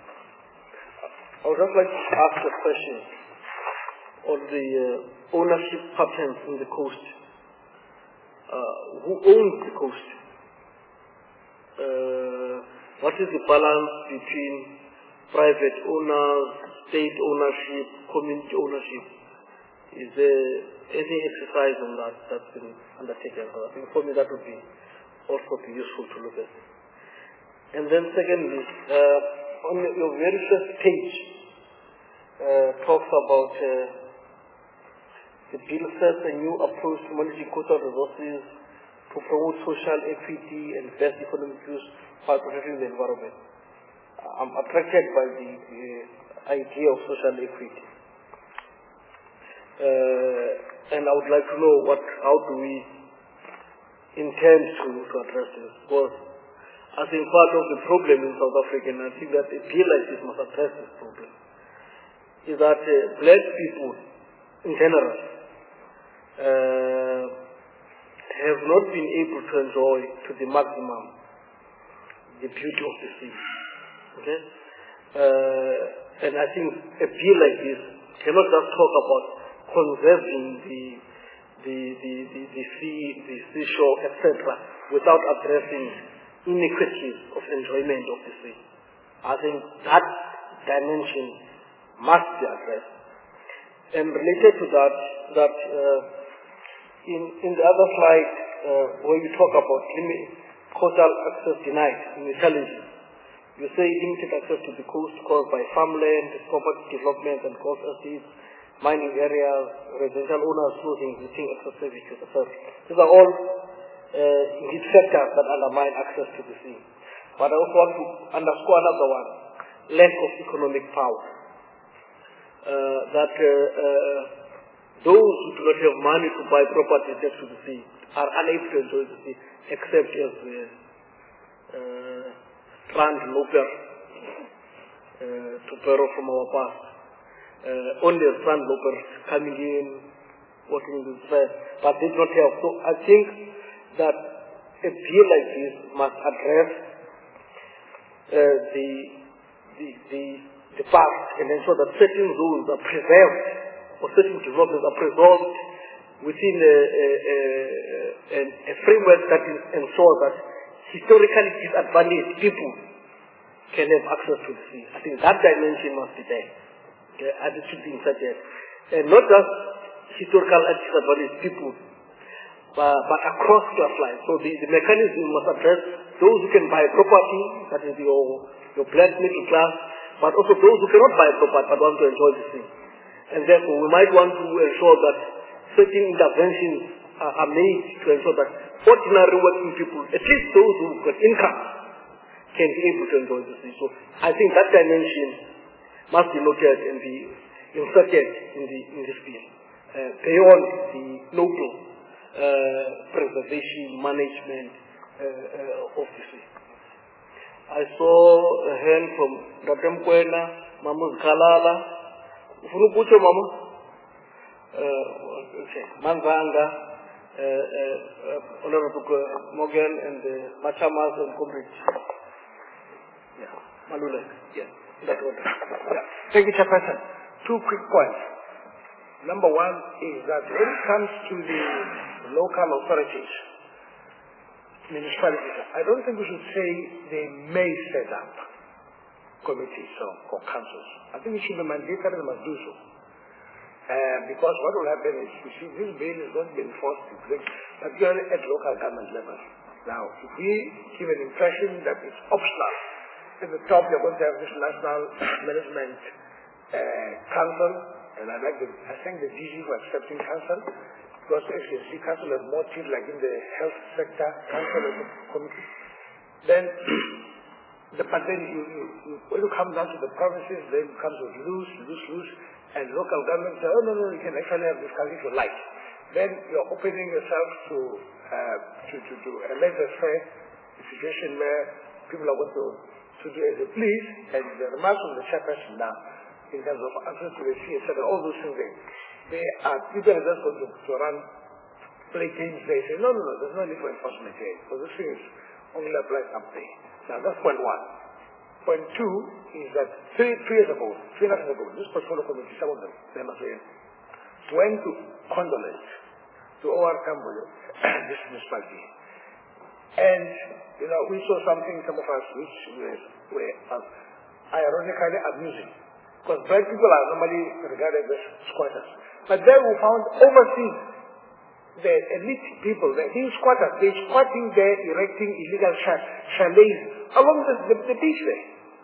I would just like to ask a question on the uh, ownership patterns in the coast. Uh, who owns the coast? Uh, what is the balance between private owners, state ownership, community ownership? Is there any exercise on that that's been undertaken? I think for me that would be also be useful to look at. And then secondly, uh, on your very first page, uh, talks about uh, the bill sets a new approach to managing coastal resources to promote social equity and best economic use while protecting the environment. I'm attracted by the uh, idea of social equity. Uh, and I would like to know what, how do we intend to, to address this? Because I think part of the problem in South Africa, and I think that a bill like this must address this problem, is that uh, black people in general uh, have not been able to enjoy to the maximum the beauty of the sea. Okay? Uh, and I think a bill like this cannot just talk about conserving the the the, the, the sea, the seashore, et cetera, without addressing inequities of enjoyment of the sea. I think that dimension must be addressed. And related to that, that uh, in in the other slide uh, where you talk about limit, coastal access denied in the challenges, you say limited access to the coast caused by farmland, property development and coast estates, mining areas, residential owners losing existing access service to the surf. These are all uh, indeed factors that undermine access to the sea. But I also want to underscore another one, lack of economic power. Uh, that uh, uh, those who do not have money to buy property next to the sea are unable to enjoy the sea, except as the uh, landlopper, uh, to borrow from our past. Uh, only as landloppers coming in, working in the fair, but they do not have. So I think that a bill like this must address uh, the, the, the, the past and ensure that certain rules are preserved or certain developments are preserved within a, a, a, a framework that is ensure that historically disadvantaged people can have access to the sea. I think that dimension must be there. Okay, and it should be inserted. And not just historical disadvantaged people, but, but across class lines. So the, the mechanism must address those who can buy property, that is your, your black middle class, but also those who cannot buy property but want to enjoy the sea. And therefore we might want to ensure that certain interventions are, are made to ensure that ordinary working people, at least those who got income, can be able to enjoy the sea. So I think that dimension must be noted and be inserted in the in this bill, uh, beyond the local uh, preservation management uh, uh, of the sea. I saw a hand from Doctor Mkwena, Mama Kalala, Funukucho Mama, uh, okay, Manzanga, uh, uh, uh, Honorable Morgan, and uh, Machamas and Comrades. Yeah, Malula, yeah. That order. Yeah. Thank you, Chairperson. Two quick points. Number one is that when it comes to the local authorities, municipalities, I don't think we should say they may set up committees or, or councils. I think it should be mandatory, they must do so. Uh, because what will happen is, you see, this bill is not being forced to bring, particularly at local government level. Now, if we give an impression that it's optional, at the top, you're going to have this National Management uh, Council, and I like the, I thank the D G for accepting council, because F C C council has more teeth like in the health sector, council as a committee. Then, the, but then you, you, you, when you come down to the provinces, then it comes with loose, loose, loose, and local governments say, oh no, no, you can actually have this council if you like. Then you're opening yourself to, uh, to, to, to a laissez-faire situation where people are going to to do as they please, and the remarks of the chairperson now, in terms of access to the sea, et cetera, all those things, they, they are, people are just going to, to run, play games, they say, no, no, no, there's no need for enforcement here, because this thing is only applies up there. Now, that's point one. Point two is that three, three years ago, three years ago, this portfolio committee, some of them, they must say, went to condolence to O R Cambodia, this municipality. And, you know, we saw something, some of us, which were, were uh, ironically amusing. Because black people are normally regarded as squatters. But then we found overseas, the elite people, the these squatters, they're squatting there, erecting illegal chalets along the, the, the beach there.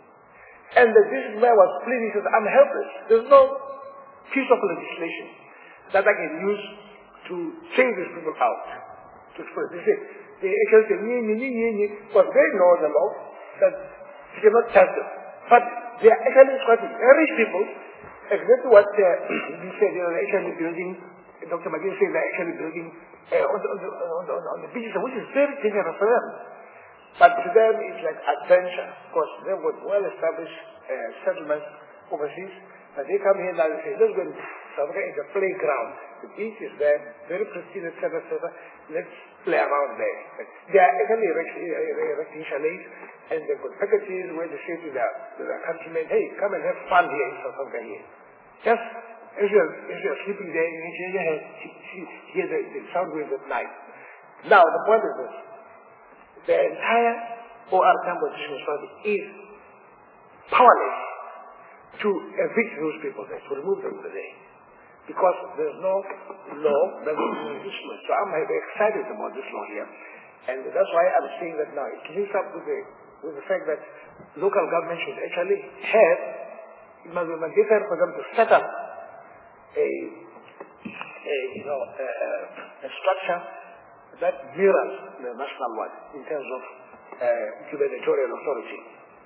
And the businessman was pleading, he says, I'm helpless. There's no piece of legislation that I can use to chase these people out. To express. They say, they actually say, nee, nee, nee, nee, nee, because they know the law that you cannot touch them. But they are actually squatting. They're rich people, exactly what uh, we said, they are actually building Doctor McGee said they're actually building uh, on, the, on, the, on, the, on the beaches, which is very dangerous for them. But to them, it's like adventure, because they've got well-established uh, settlements overseas. But they come here now and say, let's go and South Africa is a playground. The beach is there, very pristine, et cetera, et cetera. Let's play around there. But they are actually erecting, erecting chalets, and they've got packages where they say to their, to their countrymen, hey, come and have fun here in South Africa here. Just as you're, as you're sleeping there, you can hear, hear the, the sound waves at night. Now, the point is this. The entire O R Tambo is powerless to evict those people there, to remove them from there. Because there's no law that will do this law. So I'm very excited about this law here. And that's why I'm saying that now it links up with the, with the fact that local government should actually have, it must be mandatory for them to set up a, a you know, a, a structure that mirrors the national one in terms of uh, gubernatorial authority.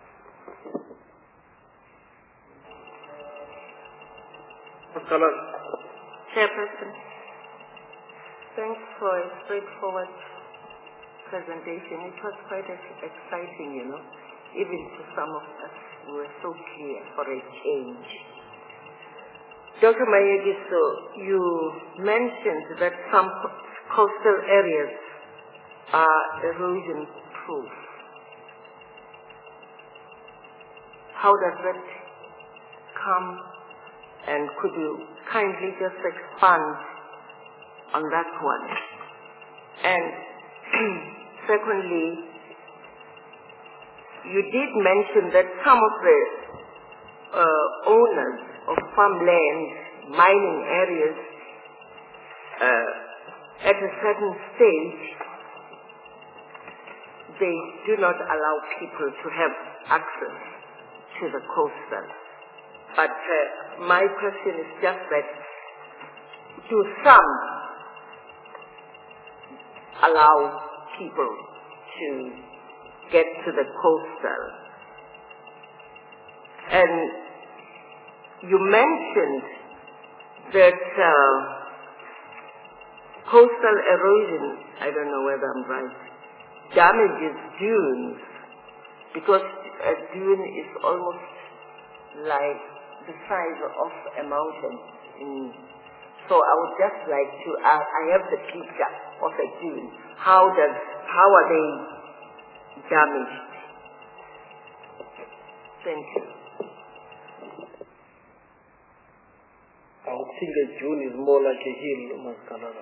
Chairperson, thanks for a straightforward presentation. It was quite exciting, you know, even to some of us who were so clear for a change. Doctor Mayegiso, you mentioned that some coastal areas are erosion-proof. How does that come? And could you kindly just expand on that one? And secondly, you did mention that some of the uh, owners of farmland, mining areas, uh, at a certain stage, they do not allow people to have access to the coastal. But uh, my question is just that, do some allow people to get to the coastal? And you mentioned that uh, coastal erosion, I don't know whether I'm right, damages dunes, because a dune is almost like the size of a mountain. In, so I would just like to, uh, I have the picture of a dune. How does, how are they damaged? Thank you. I would think a dune is more like a hill, Mas Kanara.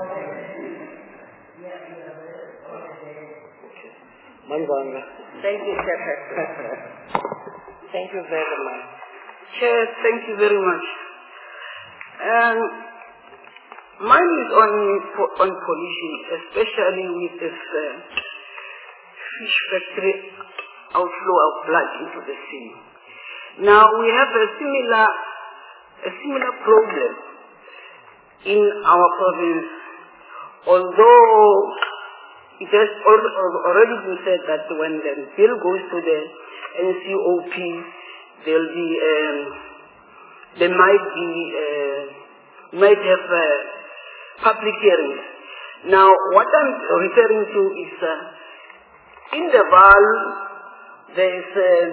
Okay. Manvanga. Thank you, Chairperson. Thank you very much. Chair, thank you very much. Um, mine is on on pollution, especially with this uh, fish factory outflow of blood into the sea. Now we have a similar a similar problem in our province, although it has already been said that when the bill goes to the N C O P, there'll be, um, there might be, uh, might have uh, public hearings. Now, what I'm referring to is, uh, in the Val, there is uh,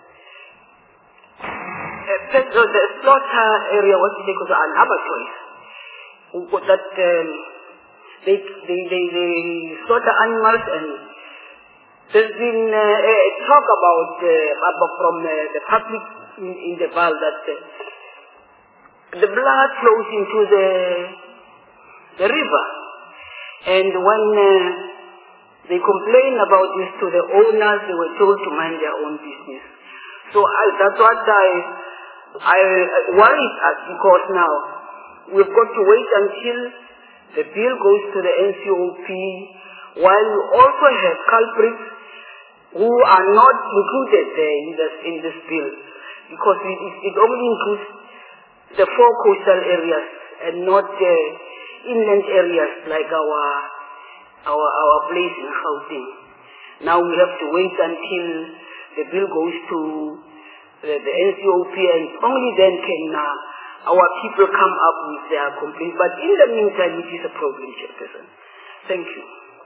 a, the slaughter area, what they call an abattoir, that um, they, they, they, they slaughter animals, and there's been uh, a talk about, uh, from uh, the public in, in the Val that uh, the blood flows into the, the river. And when uh, they complained about this to the owners, they were told to mind their own business. So I, that's what I, I worried us, because now we've got to wait until the bill goes to the N C O P, while we also have culprits who are not included there in this, in this bill, because it, it only includes the four coastal areas and not the inland areas like our our our place in Gauteng. Now we have to wait until the bill goes to the, the N C O P, and only then can uh, our people come up with their complaints. But in the meantime, it is a problem, Chairperson. Thank you.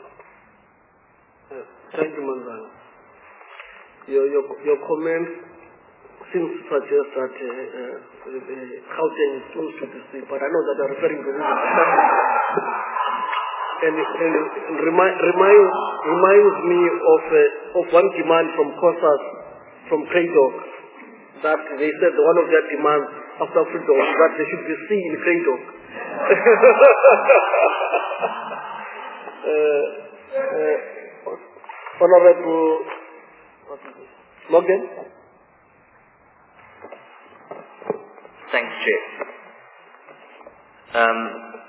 Uh, thank you, Manzana. Your, your, your comment seems to suggest that uh, uh, Gauteng is close to the sea, but I know that you're referring to this. And, and, and remind, remind, reminds me of, uh, of one demand from COSAS, from Craddock, that they said one of their demands after freedom is that there should be sea in Craddock. uh, uh, Honorable Morgan. Thanks, Chair. Um,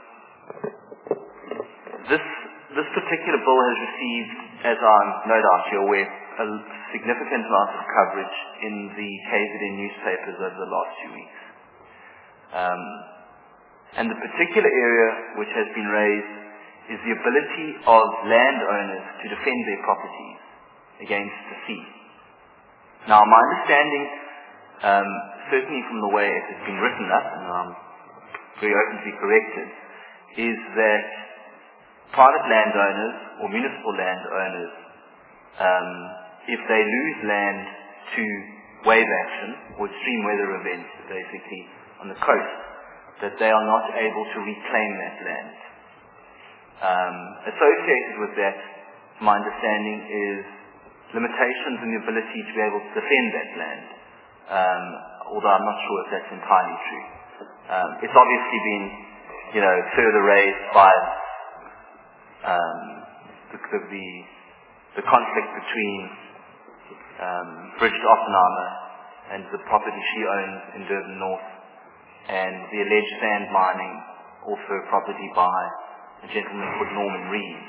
this this particular bill has received, as I'm no doubt you're aware, a significant amount of coverage in the K Z N newspapers over the last few weeks. Um, and the particular area which has been raised is the ability of landowners to defend their properties against the sea. Now, my understanding, um, certainly from the way it has been written up, and I'm very open to be corrected, is that private landowners or municipal landowners, um, if they lose land to wave action or extreme weather events, basically, on the coast, that they are not able to reclaim that land. Um, associated with that, my understanding, is limitations in the ability to be able to defend that land, um, although I'm not sure if that's entirely true. Um, it's obviously been, you know, further raised by um, the, the, the conflict between um, Bridget Oppenheimer and the property she owns in Durban North, and the alleged sand mining, also property by a gentleman called Norman Reeves.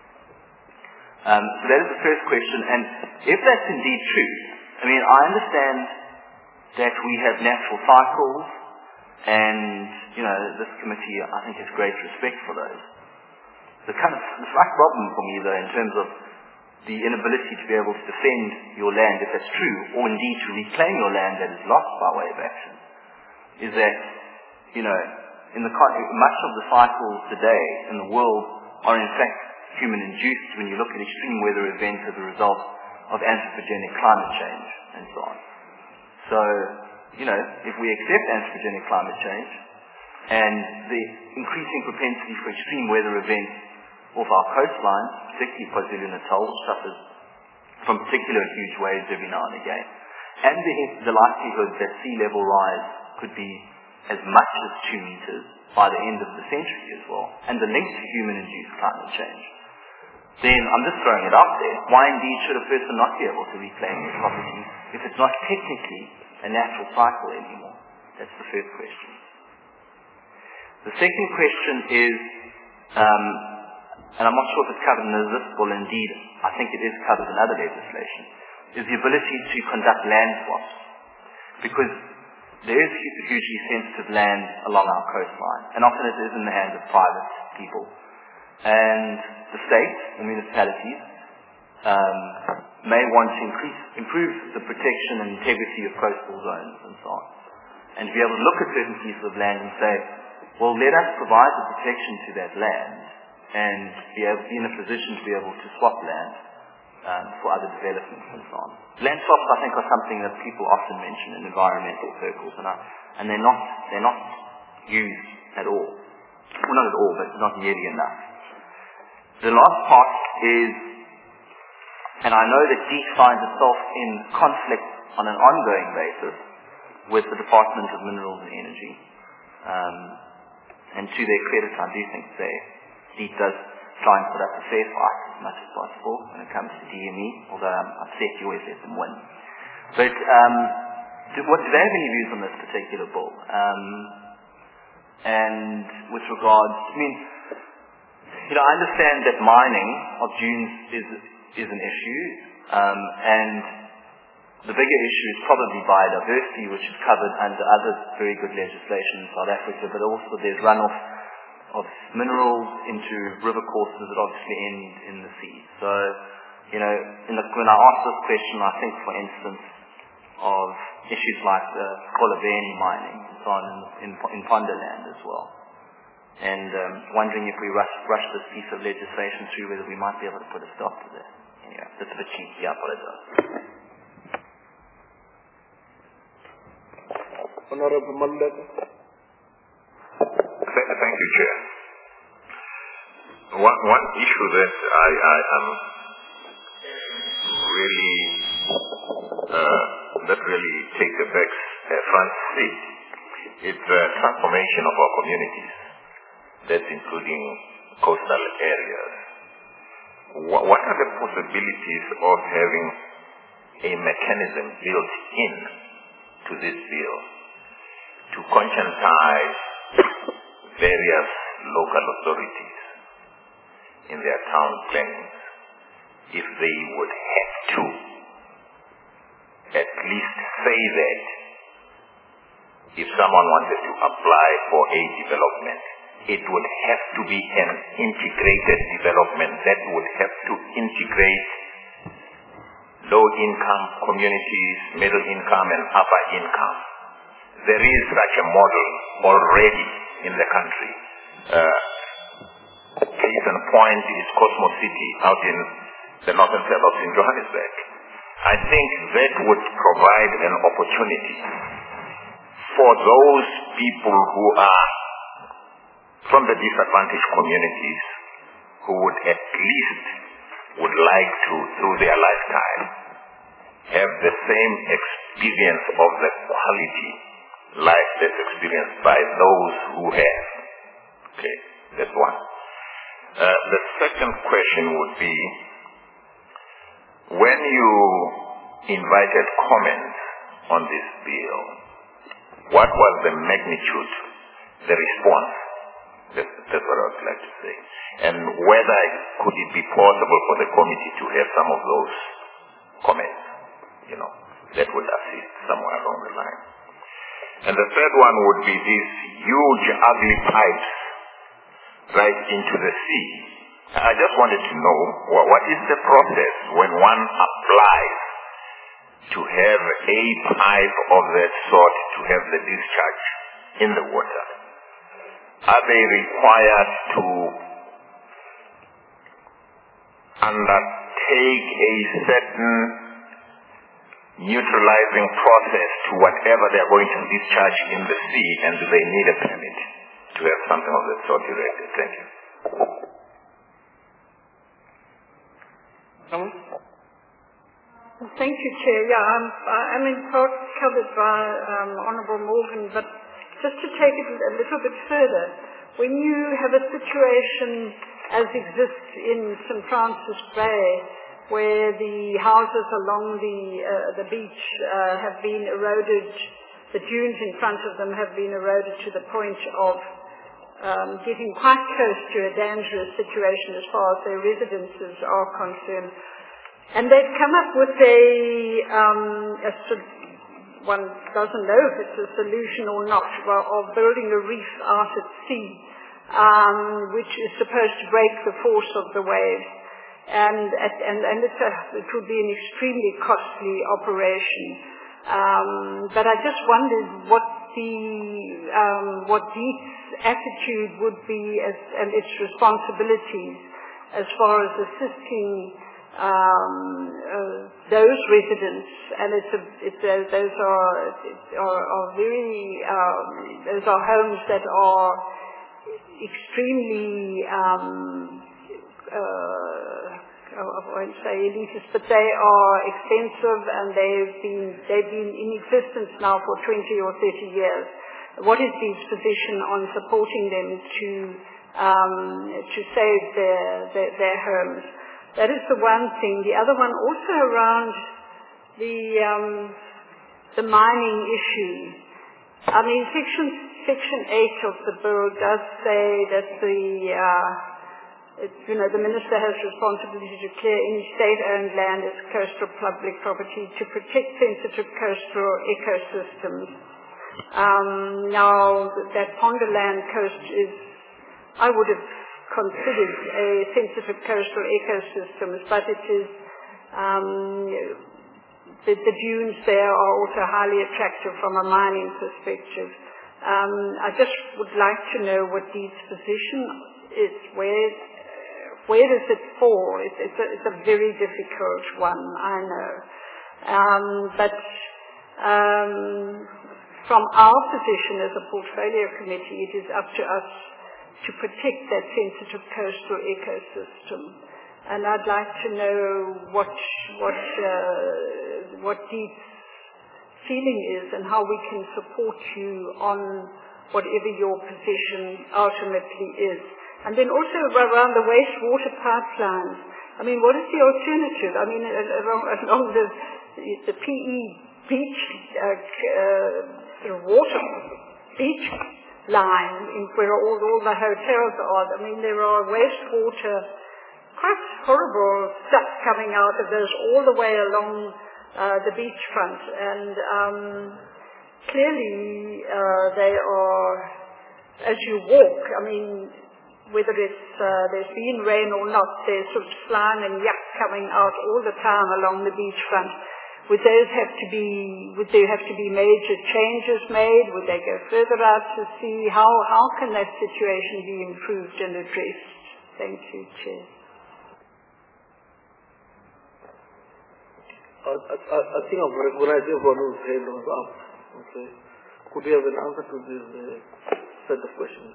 Um, so that is the first question, and if that's indeed true, I mean, I understand that we have natural cycles, and, you know, this committee, I think, has great respect for those. The kind of the slight problem for me, though, in terms of the inability to be able to defend your land, if that's true, or indeed to reclaim your land that is lost by way of action, is that, you know, in the much of the cycles today in the world are in fact human-induced when you look at extreme weather events as a result of anthropogenic climate change and so on. So, you know, if we accept anthropogenic climate change and the increasing propensity for extreme weather events off our coastlines, particularly KwaZulu-Natal, which suffers from particular huge waves every now and again, and the, the likelihood that sea level rise could be as much as two meters by the end of the century as well, and the link to human-induced climate change, then I'm just throwing it out there. Why indeed should a person not be able to reclaim their property if it's not technically a natural cycle anymore? That's the first question. The second question is, um, and I'm not sure if it's covered in this bill, indeed, I think it is covered in other legislation, is the ability to conduct land swaps. Because there is hugely sensitive land along our coastline, and often it is in the hands of private people. And the state, the municipalities, um, may want to increase, improve the protection and integrity of coastal zones and so on. And to be able to look at certain pieces of land and say, well, let us provide the protection to that land and be, able, be in a position to be able to swap land um, for other developments and so on. Land swaps, I think, are something that people often mention in environmental circles, and, I, and they're not they're not used at all. Well, not at all, but not nearly enough. The last part is, and I know that DEET finds itself in conflict on an ongoing basis with the Department of Minerals and Energy. Um, and to their credit, I do think they, DEET does try and put up a fair fight as much as possible when it comes to D M E, although I'm upset you always let them win. But um, do, what, do they have any views on this particular bill? Um, and with regards, I mean, you know, I understand that mining of dunes is is an issue, um, and the bigger issue is probably biodiversity, which is covered under other very good legislation in South Africa, but also there's runoff of minerals into river courses that obviously end in the sea. So, you know, in the, when I ask this question, I think, for instance, of issues like the Kolobeni mining in so on in, in, in Ponderland as well. And um, wondering if we rush, rush this piece of legislation through, whether we might be able to put a stop to this. Anyway, that's a bit cheeky, I apologize. Honorable Maleka. Thank you, Chair. One, one issue that I, I am really, uh, that really takes a back uh, front seat is the transformation of our communities. That's including coastal areas. What, what are the possibilities of having a mechanism built in to this bill to conscientize various local authorities in their town plannings, if they would have to at least say that if someone wanted to apply for a development, it would have to be an integrated development that would have to integrate low-income communities, middle income, and upper income. There is such a model already in the country. Uh, case in point is Cosmo City out in the northern suburbs in Johannesburg. I think that would provide an opportunity for those people who are from the disadvantaged communities who would at least would like to, through their lifetime, have the same experience of the quality life that's experienced by those who have. Okay, that's one. Uh, the second question would be, when you invited comments on this bill, what was the magnitude, the response? That's, that's what I would like to say. And whether could it be possible for the committee to have some of those comments, you know, that would assist somewhere along the line. And the third one would be these huge ugly pipes right into the sea. I just wanted to know what, what is the process when one applies to have a pipe of that sort to have the discharge in the water. Are they required to undertake a certain neutralizing process to whatever they're going to discharge in the sea, and do they need a permit to have something of that sort erected? Thank you. Thank you, Chair. Yeah, I'm, I'm in part covered by um, Honourable Morgan, but just to take it a little bit further, when you have a situation as exists in Saint Francis Bay, where the houses along the uh, the beach uh, have been eroded, the dunes in front of them have been eroded to the point of um, getting quite close to a dangerous situation as far as their residences are concerned. And they've come up with a, um, a one doesn't know if it's a solution or not, well, of building a reef out at sea, um, which is supposed to break the force of the waves. And, and, and it's a, it would be an extremely costly operation. Um, but I just wondered what the um, what DEET's attitude would be as, and its responsibilities as far as assisting um, uh, those residents. And it's a, it's a, those are, are, are very um, those are homes that are extremely um, uh, I won't say elitist, but they are expensive, and they've been they've been in existence now for twenty or thirty years. What is DEET's position on supporting them to um, to save their, their their homes? That is the one thing. The other one also around the um, the mining issue. I mean, section section eight of the bill does say that the uh, It, you know, the Minister has responsibility to clear any state-owned land as coastal public property to protect sensitive coastal ecosystems. Um, now, that Ponderland coast is, I would have considered a sensitive coastal ecosystem, but it is, um, the, the dunes there are also highly attractive from a mining perspective. Um, I just would like to know what Deed's position is. Where, where does it fall? It's, it's, a, it's a very difficult one, I know. Um, but um, from our position as a portfolio committee, it is up to us to protect that sensitive coastal ecosystem. And I'd like to know what what uh, what Deed's feeling is and how we can support you on whatever your position ultimately is. And then also around the wastewater pipelines. I mean, what is the alternative? I mean, along, along the, the P E beach, uh, uh, the water beach line in where all, all the hotels are. I mean, there are wastewater, quite horrible stuff coming out of those all the way along Uh, the beachfront, and um, clearly uh, they are, as you walk, I mean, whether it's uh, there's been rain or not, there's sort of slime and yuck coming out all the time along the beachfront. Would those have to be? Would there have to be major changes made? Would they go further out to sea? How how can that situation be improved and addressed? Thank you, Chair. I, I, I think I've recognized everyone who's hand was up. Okay. Could we have an answer to this uh, set of questions?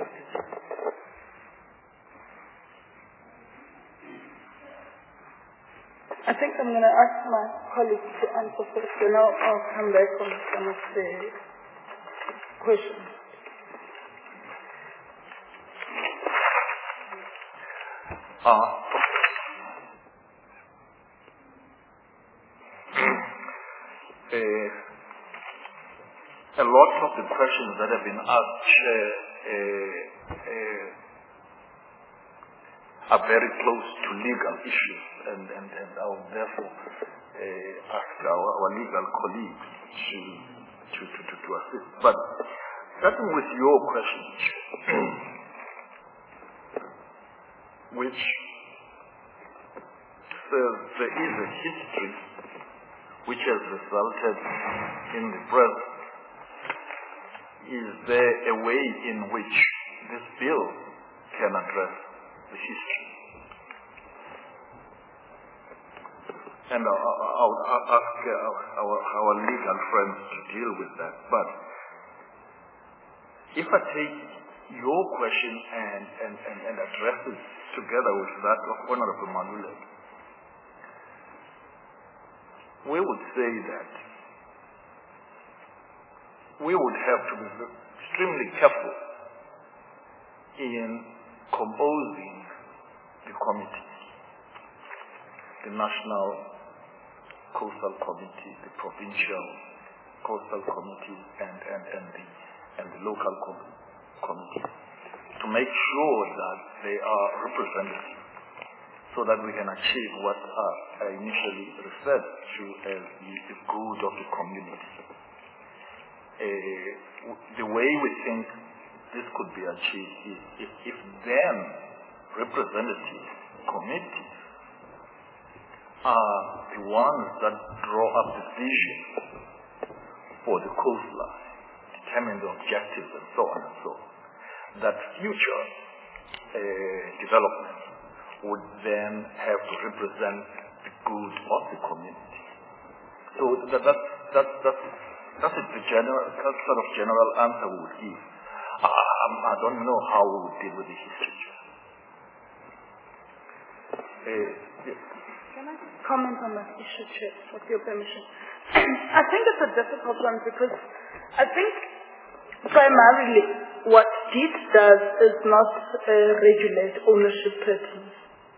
I think I'm going to ask my colleagues to answer first, and I'll, I'll come back on some of the questions. Uh, Uh, a lot of the questions that have been asked uh, uh, uh, are very close to legal issues, and, and, and I will therefore uh, ask our, our legal colleagues to, to, to, to, to assist. But starting with your question, which says there is a history which has resulted in the present. Is there a way in which this bill can address the history? And I'll, I'll, I'll ask our, our, our legal friends to deal with that. But if I take your question and, and, and, and address it together with that of Honorable Maluleke, we would say that we would have to be extremely careful in composing the committees, the National Coastal Committee, the Provincial Coastal Committee, and, and, and, the, and the local com- committees, to make sure that they are representative, so that we can achieve what I initially referred to as the, the good of the community. Uh, the way we think this could be achieved is if, if then representative committees are the ones that draw up the vision for the coastline, determine the objectives and so on and so on, that future uh, development would then have to represent the good of the community. So that, that, that, that, that's the general, that sort of general answer we would give. I, I don't know how we would deal with the history. Uh, yes. Can I just comment on that issue, Chair, with your permission? I think it's a difficult one because I think primarily what Deed does is not uh, regulate ownership patterns.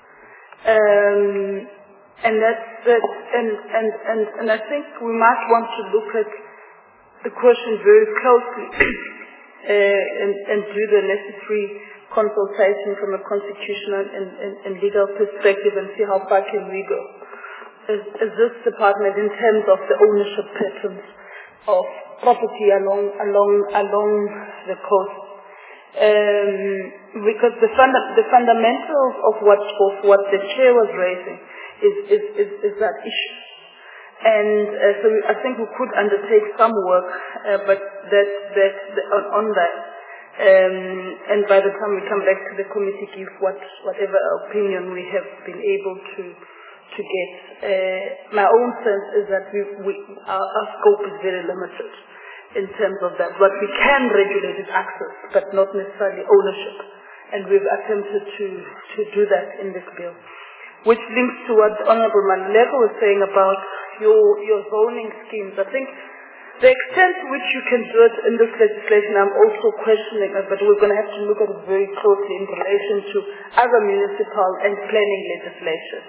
Um, and that's that, and, and, and, and I think we might want to look at the question very closely uh, and, and do the necessary consultation from a constitutional and, and, and legal perspective and see how far can we go as, as this department in terms of the ownership patterns of property along along along the coast. Um, because the, funda- the fundamentals of what of what the chair was raising is is, is, is that issue. And uh, so I think we could undertake some work, uh, but that, that, that on, on that. Um, and by the time we come back to the committee, give what, whatever opinion we have been able to to get. Uh, my own sense is that we, we, our, our scope is very limited in terms of that. What we can regulate is access, but not necessarily ownership. And we've attempted to, to do that in this bill. Which links to what Honorable Maluleka was saying about your, your zoning schemes. I think the extent to which you can do it in this legislation, I'm also questioning it, but we're going to have to look at it very closely in relation to other municipal and planning legislation.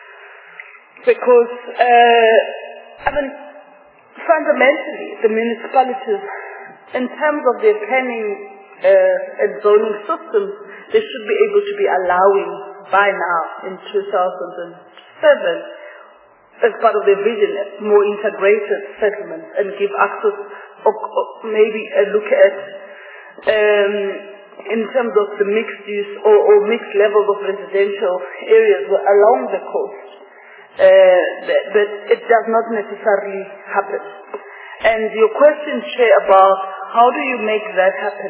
Because, uh, I mean, fundamentally, the municipalities, in terms of their planning uh, and zoning systems, they should be able to be allowing by now in two thousand seven, as part of their vision, more integrated settlements and give access, or, or maybe a look at, um, in terms of the mixed use or, or mixed levels of residential areas along the coast. Uh, but it does not necessarily happen. And your question, Chair, about how do you make that happen?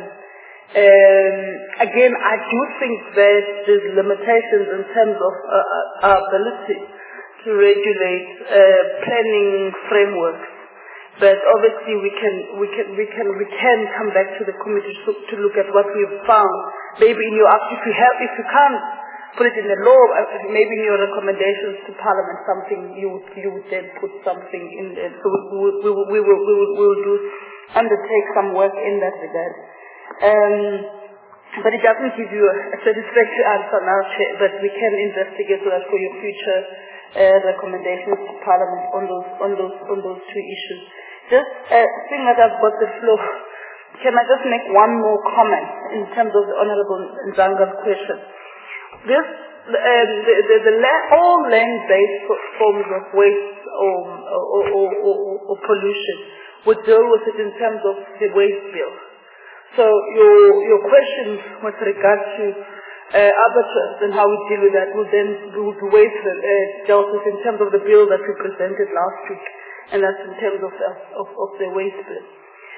Um, again, I do think that there's limitations in terms of uh, our ability to regulate uh, planning frameworks. But obviously, we can we can we can we can come back to the committee to, to look at what we've found. Maybe in your if you have if you can't put it in the law, maybe in your recommendations to Parliament, something you would you would then put something in there. So we we we will we will, we will, we will do undertake some work in that regard. Um, but it doesn't give you a, a satisfactory answer now, Chair, but we can investigate that for your future uh, recommendations to Parliament on those on those on those two issues. Just uh, seeing that I've got the floor, can I just make one more comment in terms of the Honourable Nzanga's question? This, um, the, the, the la all land-based forms of waste or, or, or, or, or pollution would deal with it in terms of the waste bill. So your, your question with regard to uh, abattoirs and how we deal with that will then will be waste, uh, dealt with in terms of the bill that we presented last week, and that's in terms of, of, of the waste bill.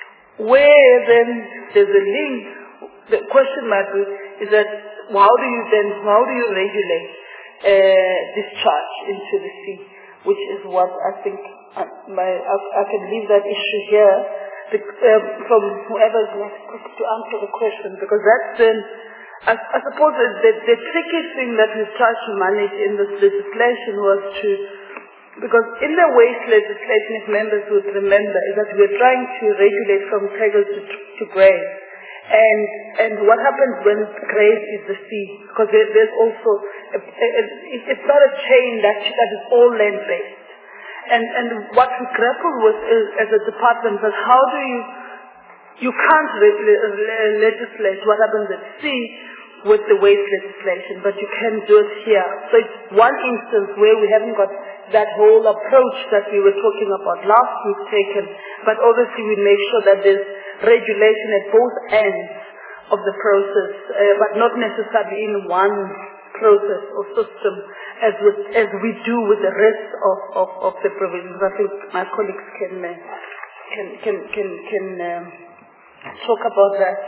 Where then there's a link, the question mark is that how do you then, how do you regulate uh, discharge into the sea, which is what I think, I, my, I, I can leave that issue here the, uh, from whoever is next to answer the question, because that's then, I, I suppose the, the tricky thing that we've tried to manage in this legislation was to, because in the waste legislation, if members would remember, is that we're trying to regulate from cradle to, to grave. And and what happens when grave is the sea? Because there, there's also, a, a, a, it's not a chain that, that is all land-based. And, and what we grapple with is, as a department, is how do you, you can't re le legislate what happens at sea with the waste legislation, but you can do it here. So it's one instance where we haven't got that whole approach that we were talking about last week taken, but obviously we make sure that there's regulation at both ends of the process, uh, but not necessarily in one process or system as with, as we do with the rest of, of, of the provisions. I think my colleagues can uh, can can can, can um, talk about that.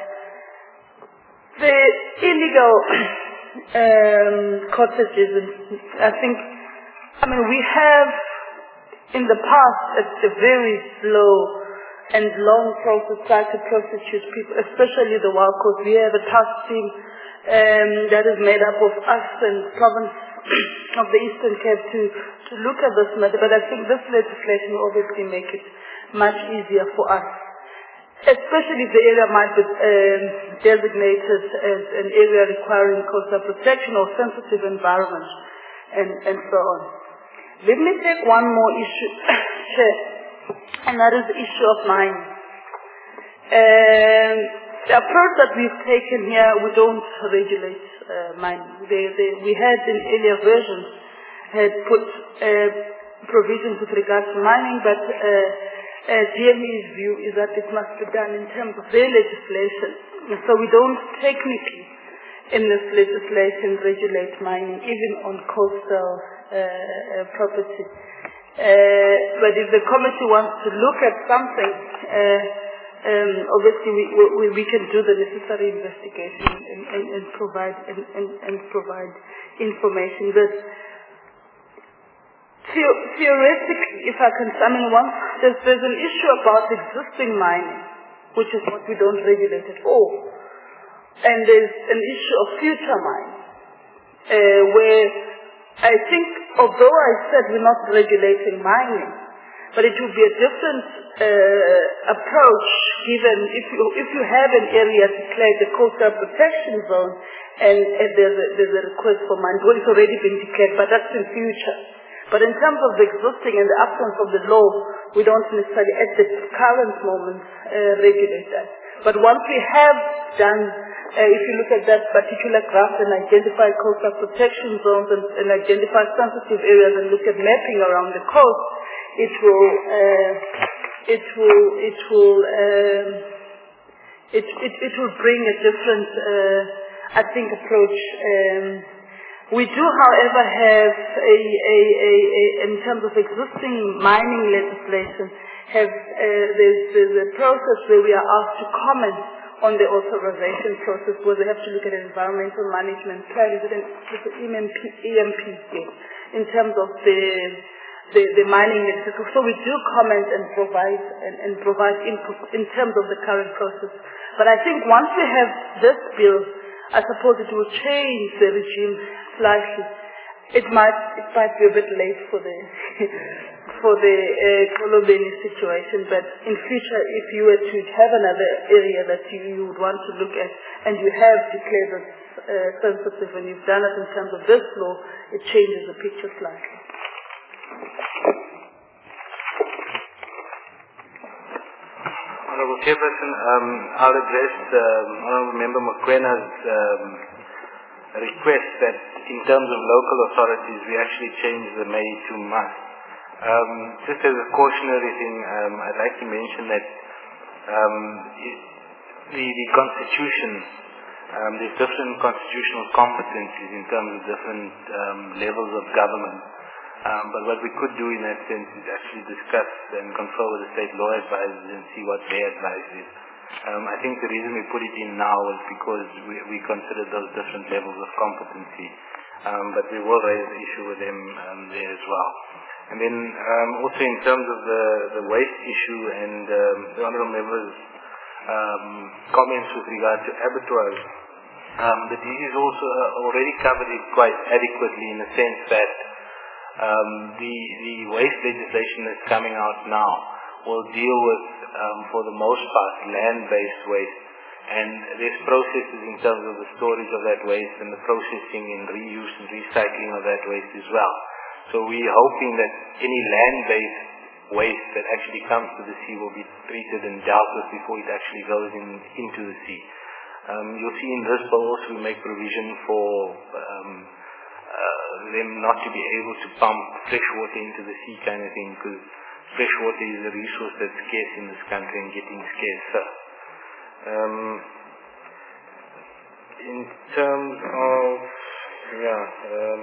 The illegal um, cottages, I think, I mean, we have in the past a very slow and long process tried to prosecute people, especially the wild coast. We have a task team um, that is made up of us and province of the Eastern Cape to, to look at this matter. But I think this legislation will obviously make it much easier for us, especially if the area might be um, designated as an area requiring coastal protection or sensitive environment, and, and so on. Let me take one more issue, and that is the issue of mining. Um, the approach that we've taken here, we don't regulate uh, mining. They, they, we had in earlier versions had put uh, provisions with regard to mining, but uh, uh, G M E's view is that it must be done in terms of their legislation. So we don't technically in this legislation regulate mining, even on coastal uh, uh, property. Uh, but if the committee wants to look at something, uh, um, obviously we, we, we can do the necessary investigation and, and, and provide and, and, and provide information. But the- theoretically, if I can sum in one, there's, there's an issue about existing mining, which is what we don't regulate at all. And there's an issue of future mining, uh, where I think, although I said we're not regulating mining, but it would be a different uh, approach given if you, if you have an area declared the coastal protection zone and, and there's, a, there's a request for mining, well, it's already been declared, but that's in future. But in terms of the existing and the absence of the law, we don't necessarily at the current moment uh, regulate that. But once we have done, uh, if you look at that particular graph and identify coastal protection zones and, and identify sensitive areas and look at mapping around the coast, it will, uh, it will, it will, um, it, it, it will bring a different, uh, I think, approach. Um, We do, however, have a, a, a, a in terms of existing mining legislation, have uh, there's, there's a process where we are asked to comment on the authorization process, where they have to look at an environmental management plan, is it an E M P, E M P yes, in terms of the the, the mining legislation. So we do comment and provide and, and provide input in terms of the current process. But I think once we have this bill, I suppose it will change the regime slightly. It might it might be a bit late for the for the uh, Colombian situation, but in future, if you were to have another area that you, you would want to look at, and you have declared it uh, sensitive, and you've done it in terms of this law, it changes the picture slightly. Honourable Chairperson, um, I'll address um, Honourable Member Mokwena's um, request that in terms of local authorities we actually change the may to must. Um, just as a cautionary thing, um, I'd like to mention that um, it, the, the Constitution, um, there's different constitutional competencies in terms of different um, levels of government. Um, but what we could do in that sense is actually discuss and confer with the state law advisors and see what their advice is. Um, I think the reason we put it in now is because we, we consider those different levels of competency. Um, but we will raise the issue with them um, there as well. And then um, also in terms of the, the waste issue and um, the Honourable Member's um, comments with regard to abattoirs, um, the D G is also uh, already covered it quite adequately in the sense that Um, the, the waste legislation that's coming out now will deal with, um, for the most part, land-based waste. And there's processes in terms of the storage of that waste and the processing and reuse and recycling of that waste as well. So we're hoping that any land-based waste that actually comes to the sea will be treated and dealt with before it actually goes in, into the sea. Um, you'll see in this bill also we make provision for um, Uh, them not to be able to pump fresh water into the sea kind of thing, because fresh water is a resource that's scarce in this country and getting scarcer. Um, in terms of, yeah, um,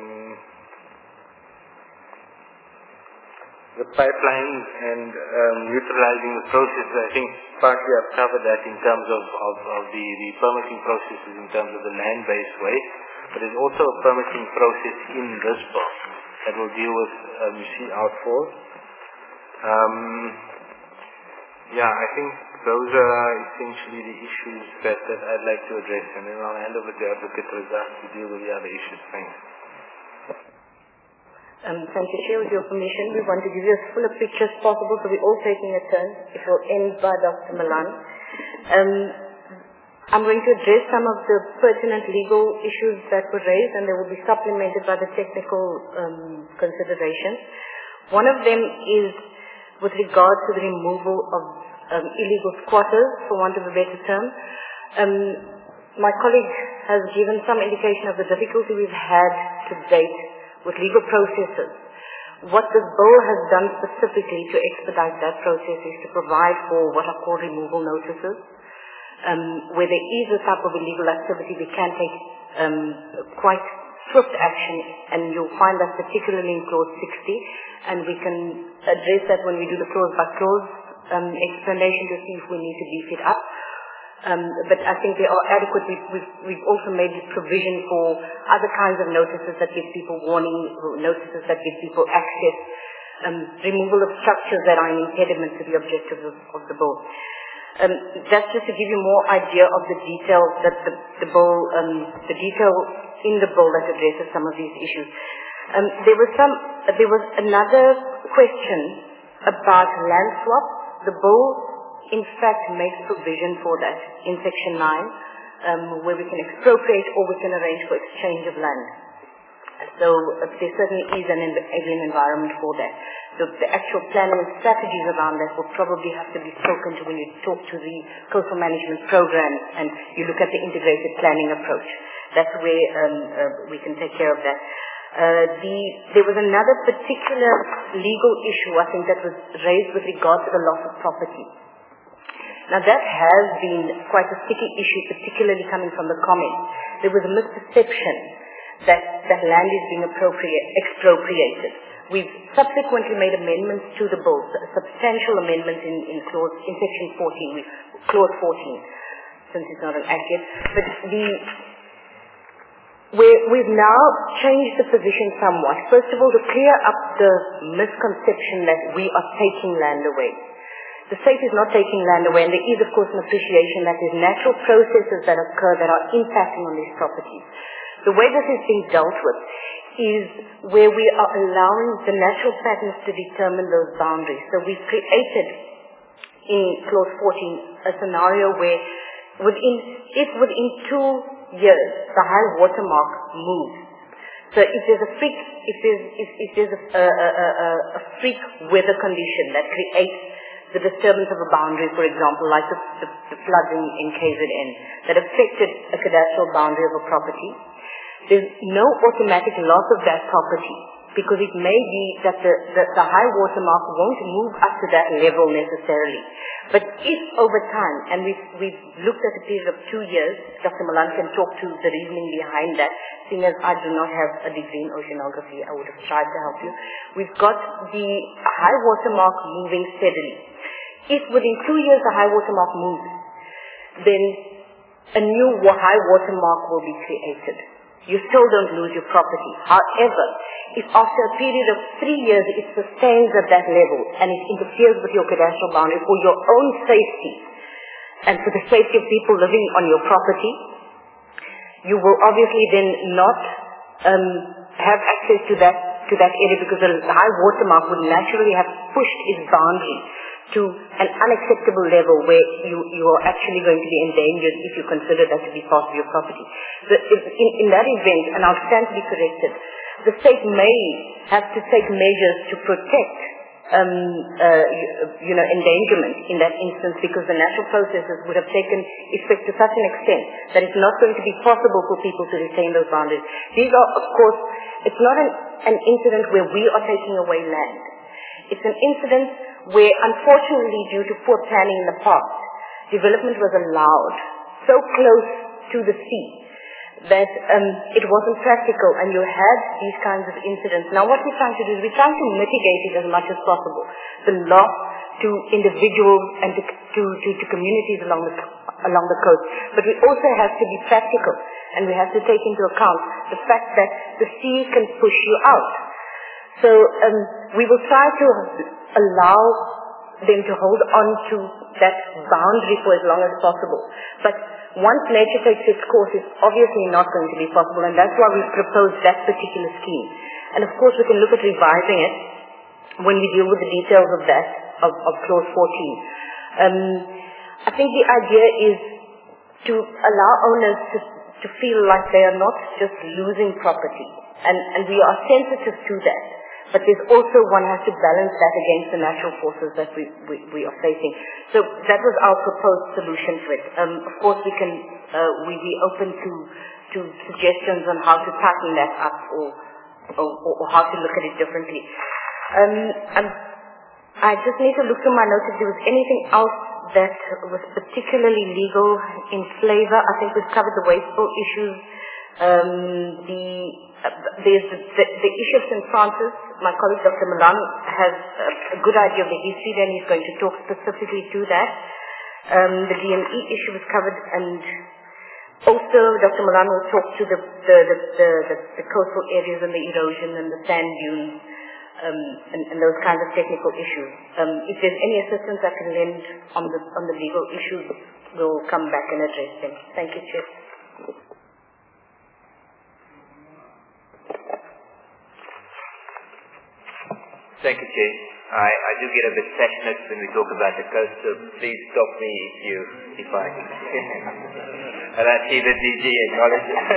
the pipelines and um, neutralizing the processes, I think partly I've covered that in terms of, of, of the, the permitting processes in terms of the land-based waste. But there's also a permitting process in this bill that will deal with, um, you see, outfalls. Um, yeah, I think those are essentially the issues that, that I'd like to address, and then I'll hand over to Advocate Razak to deal with the other issues. Thanks. Um, thank you, Chair. With your permission, we want to give you as full a picture as possible, so we're all taking a turn. It will end by Doctor Malan. Um, I'm going to address some of the pertinent legal issues that were raised, and they will be supplemented by the technical um, considerations. One of them is with regard to the removal of um, illegal squatters, for want of a better term. Um, my colleague has given some indication of the difficulty we've had to date with legal processes. What this bill has done specifically to expedite that process is to provide for what are called removal notices. Um, where there is a type of illegal activity, we can take um, quite swift action, and you'll find that particularly in clause sixty, and we can address that when we do the clause by clause um, explanation to see if we need to beef it up. Um, but I think they are adequate. We've, we've, we've also made provision for other kinds of notices that give people warning, notices that give people access, um, removal of structures that are an impediment to the objectives of, of the bill. Um, that's just to give you more idea of the details that the, the bill, um, the detail in the bill that addresses some of these issues. Um, there was some, uh, there was another question about land swap. The bill, in fact, makes provision for that in section nine, um, where we can expropriate or we can arrange for exchange of land. So uh, there certainly is an enabling environment for that. So the actual planning and strategies around that will probably have to be spoken to when you talk to the coastal management program and you look at the integrated planning approach. That's where um, uh, we can take care of that. Uh, the, there was another particular legal issue, I think, that was raised with regard to the loss of property. Now that has been quite a sticky issue, particularly coming from the comments. There was a misperception that, that land is being appropriate, expropriated. We've subsequently made amendments to the bill, substantial amendments in, in clause, in section fourteen, we, clause fourteen, since it's not an act yet. But the, where we've now changed the position somewhat. First of all, to clear up the misconception that we are taking land away. The state is not taking land away, and there is, of course, an appreciation that there's natural processes that occur that are impacting on these properties. The way this is being dealt with is where we are allowing the natural patterns to determine those boundaries. So we've created in clause fourteen a scenario where within, if within two years the high water mark moves, so if there's a freak, if there's, if, if there's a, a, a, a, a freak weather condition that creates the disturbance of a boundary, for example, like the, the, the flooding in K Z N, that affected a cadastral boundary of a property, there's no automatic loss of that property, because it may be that the, the, the high water mark won't move up to that level necessarily. But if over time, and we've, we've looked at a period of two years, Doctor Malan can talk to the reasoning behind that, seeing as I do not have a degree in oceanography, I would have tried to help you. We've got the high water mark moving steadily. If within two years the high water mark moves, then a new high water mark will be created. You still don't lose your property. However, if after a period of three years it sustains at that level and it interferes with your cadastral boundary for your own safety and for the safety of people living on your property, you will obviously then not um, have access to that to that area, because the high water mark would naturally have pushed its boundary to an unacceptable level where you, you are actually going to be endangered if you consider that to be part of your property. The, in, in that event, and I'll stand to be corrected, the state may have to take measures to protect um, uh, you, you know, endangerment in that instance, because the natural processes would have taken effect to such an extent that it's not going to be possible for people to retain those boundaries. These are, of course, it's not an, an incident where we are taking away land. It's an incident where, unfortunately, due to poor planning in the past, development was allowed so close to the sea that um, it wasn't practical, and you had these kinds of incidents. Now what we're trying to do is we're trying to mitigate it as much as possible, the loss to individuals and to, to, to, to communities along the, along the coast. But we also have to be practical, and we have to take into account the fact that the sea can push you out. So um, we will try to allow them to hold on to that boundary for as long as possible. But once nature takes its course, it's obviously not going to be possible, and that's why we've proposed that particular scheme. And of course we can look at revising it when we deal with the details of that, of, of clause fourteen. Um, I think the idea is to allow owners to, to feel like they are not just losing property, and, and we are sensitive to that. But there's also, one has to balance that against the natural forces that we, we, we are facing. So that was our proposed solution to it. Um, of course, we can uh, we be open to to suggestions on how to tighten that up, or or, or how to look at it differently. Um, um, I just need to look through my notes if there was anything else that was particularly legal in flavor. I think we've covered the wasteful issues. Um, the there's the, the, the issue of Saint Francis. My colleague Doctor Malan has a, a good idea of the history there, and he's going to talk specifically to that. Um, the D M E issue was covered, and also Doctor Malan will talk to the the, the, the, the, the coastal areas and the erosion and the sand dunes um, and, and those kinds of technical issues. Um, if there's any assistance I can lend on the on the legal issues, we'll come back and address them. Thank you, Chair. Thank you, Chair. I, I do get a bit passionate when we talk about the coast, so please stop me if you, if I, and I see the D G acknowledge it.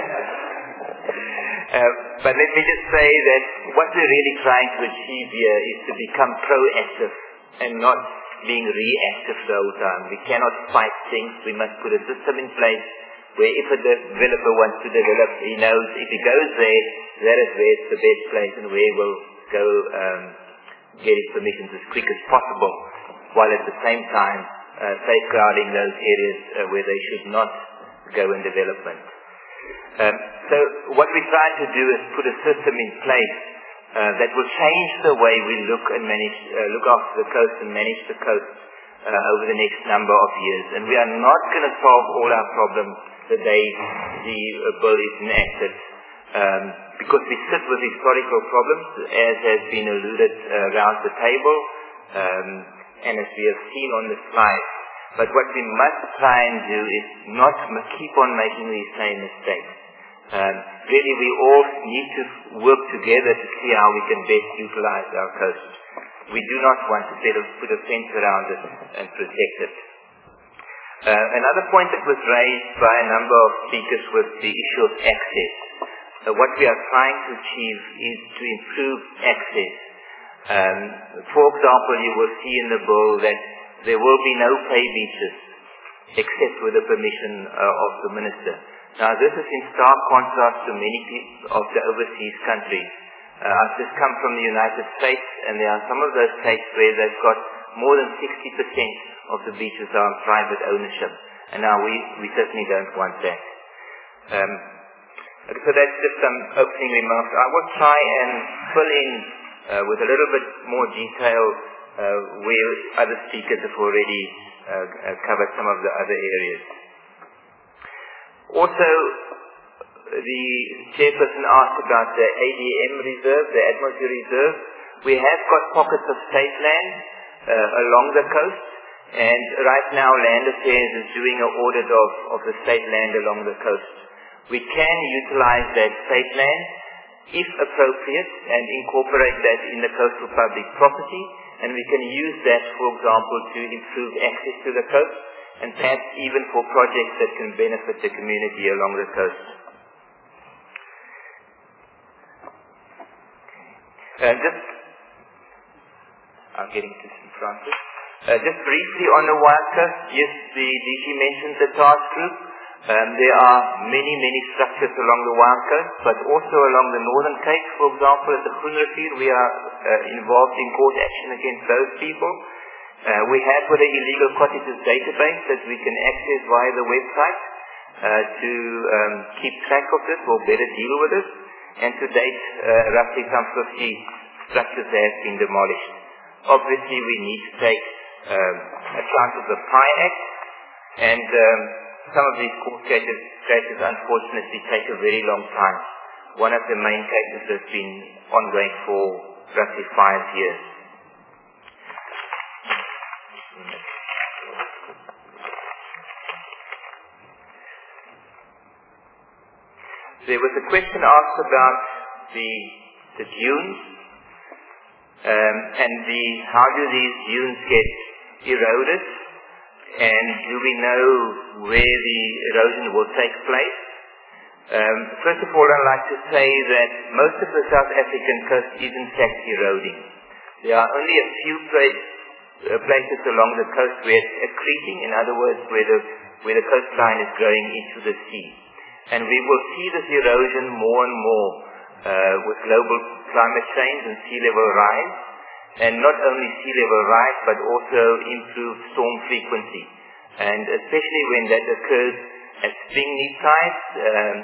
uh, but let me just say that what we're really trying to achieve here is to become proactive and not being reactive the whole time. We cannot fight things. We must put a system in place where if a developer wants to develop, he knows if he goes there, that is where it's the best place and where we'll go um, get his permissions as quick as possible, while at the same time uh, safeguarding those areas uh, where they should not go in development. Um, so what we try to do is put a system in place uh, that will change the way we look and manage, uh, look after the coast and manage the coast uh, over the next number of years. And we are not going to solve all our problems the day the uh, bill is enacted. Um, because we sit with historical problems, as has been alluded uh, around the table, um, and as we have seen on the slide. But what we must try and do is not keep on making these same mistakes. Um, really, we all need to work together to see how we can best utilize our coast. We do not want to put a fence around it and protect it. Uh, another point that was raised by a number of speakers was the issue of access. So what we are trying to achieve is to improve access. Um, for example, you will see in the bill that there will be no pay beaches except with the permission uh, of the minister. Now this is in stark contrast to many of the overseas countries. Uh, I've just come from the United States, and there are some of those states where they've got more than sixty percent of the beaches are on private ownership. And now we, we certainly don't want that. Um, So that's just some opening remarks. I will try and fill in uh, with a little bit more detail uh, where other speakers have already uh, covered some of the other areas. Also, the chairperson asked about the A D M reserve, the Admiralty Reserve. We have got pockets of state land uh, along the coast, and right now Land Affairs is doing an audit of, of the state land along the coast. We can utilize that state land, if appropriate, and incorporate that in the coastal public property, and we can use that, for example, to improve access to the coast, and perhaps even for projects that can benefit the community along the coast. Uh, just, I'm getting to Saint Francis. Uh, just briefly on the Wild Coast, yes, the D G mentioned the task group. Um, there are many, many structures along the Wild Coast, but also along the Northern Cape. For example, at the Groenrivier, we are uh, involved in court action against those people. Uh, we have got an illegal cottages database that we can access via the website uh, to um, keep track of this or better deal with it. And to date, uh, roughly some fifty structures have been demolished. Obviously, we need to take um, account of the P I Act, and um, some of these court cases, cases unfortunately take a very long time. One of the main cases has been ongoing for roughly five years. There was a question asked about the, the dunes um, and the how do these dunes get eroded, and do we know where the erosion will take place? Um, first of all, I'd like to say that most of the South African coast is in fact eroding. There are only a few place, uh, places along the coast where it's accreting, in other words, where the, where the coastline is growing into the sea. And we will see this erosion more and more uh, with global climate change and sea level rise. And not only sea level rise, but also improved storm frequency. And especially when that occurs at spring neap tides, um,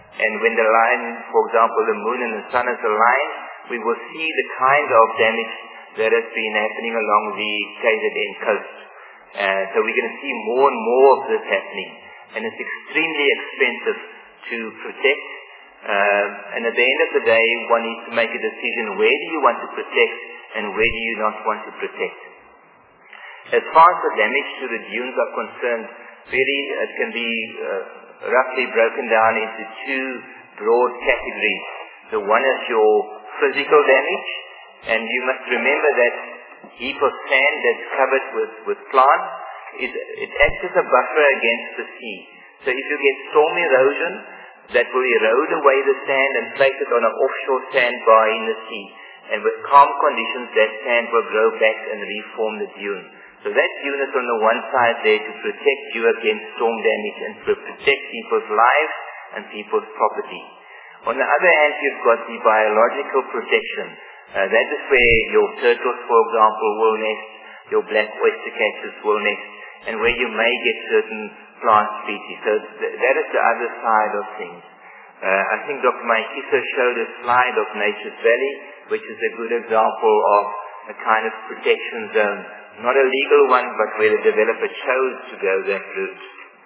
And when the line, for example, the moon and the sun is aligned, we will see the kind of damage that has been happening along the K Z N coast. Uh, so we're going to see more and more of this happening. And it's extremely expensive to protect. Uh, and at the end of the day, one needs to make a decision, where do you want to protect and where do you not want to protect. As far as the damage to the dunes are concerned, really it can be uh, roughly broken down into two broad categories. The one is your physical damage, and you must remember that heap of sand that's covered with, with plants, is, it acts as a buffer against the sea. So if you get storm erosion, that will erode away the sand and place it on an offshore sandbar in the sea. And with calm conditions, that sand will grow back and reform the dune. So that dune is on the one side there to protect you against storm damage and to protect people's lives and people's property. On the other hand, you've got the biological protection. Uh, that is where your turtles, for example, will nest, your black oyster catchers will nest, and where you may get certain plant species. So th- that is the other side of things. Uh, I think Doctor Maikiso showed a slide of Nature's Valley, which is a good example of a kind of protection zone. Not a legal one, but where the developer chose to go that route.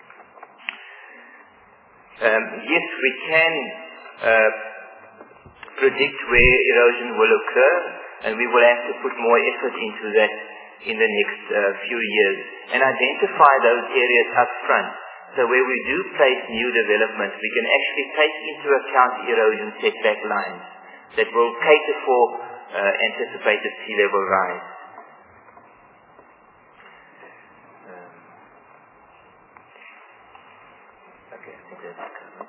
Um, yes, we can uh, predict where erosion will occur, and we will have to put more effort into that in the next uh, few years and identify those areas up front. So where we do place new developments, we can actually take into account erosion setback lines that will cater for uh, anticipated sea level rise. Um, okay, I think that's covered.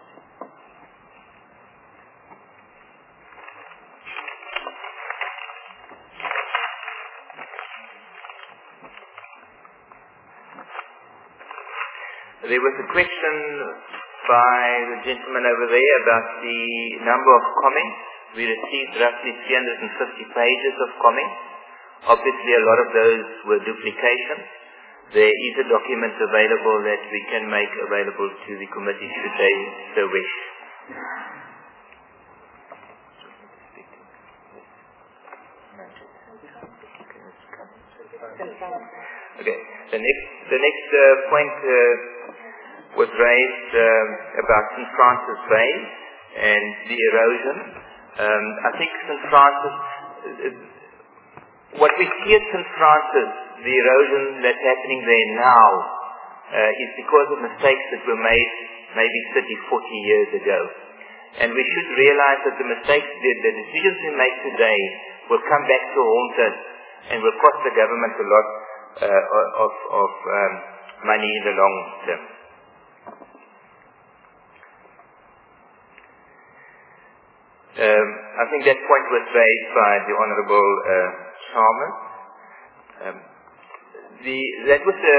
There was a question by the gentleman over there about the number of comments. We received roughly three hundred fifty pages of comments. Obviously a lot of those were duplications. There is a document available that we can make available to the committee should they so wish. Okay. The next, the next uh, point uh, was raised um, about Saint Francis Bay and the erosion. Um, I think Saint Francis, uh, what we see at Saint Francis, the erosion that's happening there now, uh, is because of mistakes that were made maybe thirty, forty years ago. And we should realize that the mistakes, the, the decisions we make today will come back to haunt us and will cost the government a lot uh, of, of um, money in the long term. Um, I think that point was raised by the Honourable uh, Chalmers. Um, the, that was a,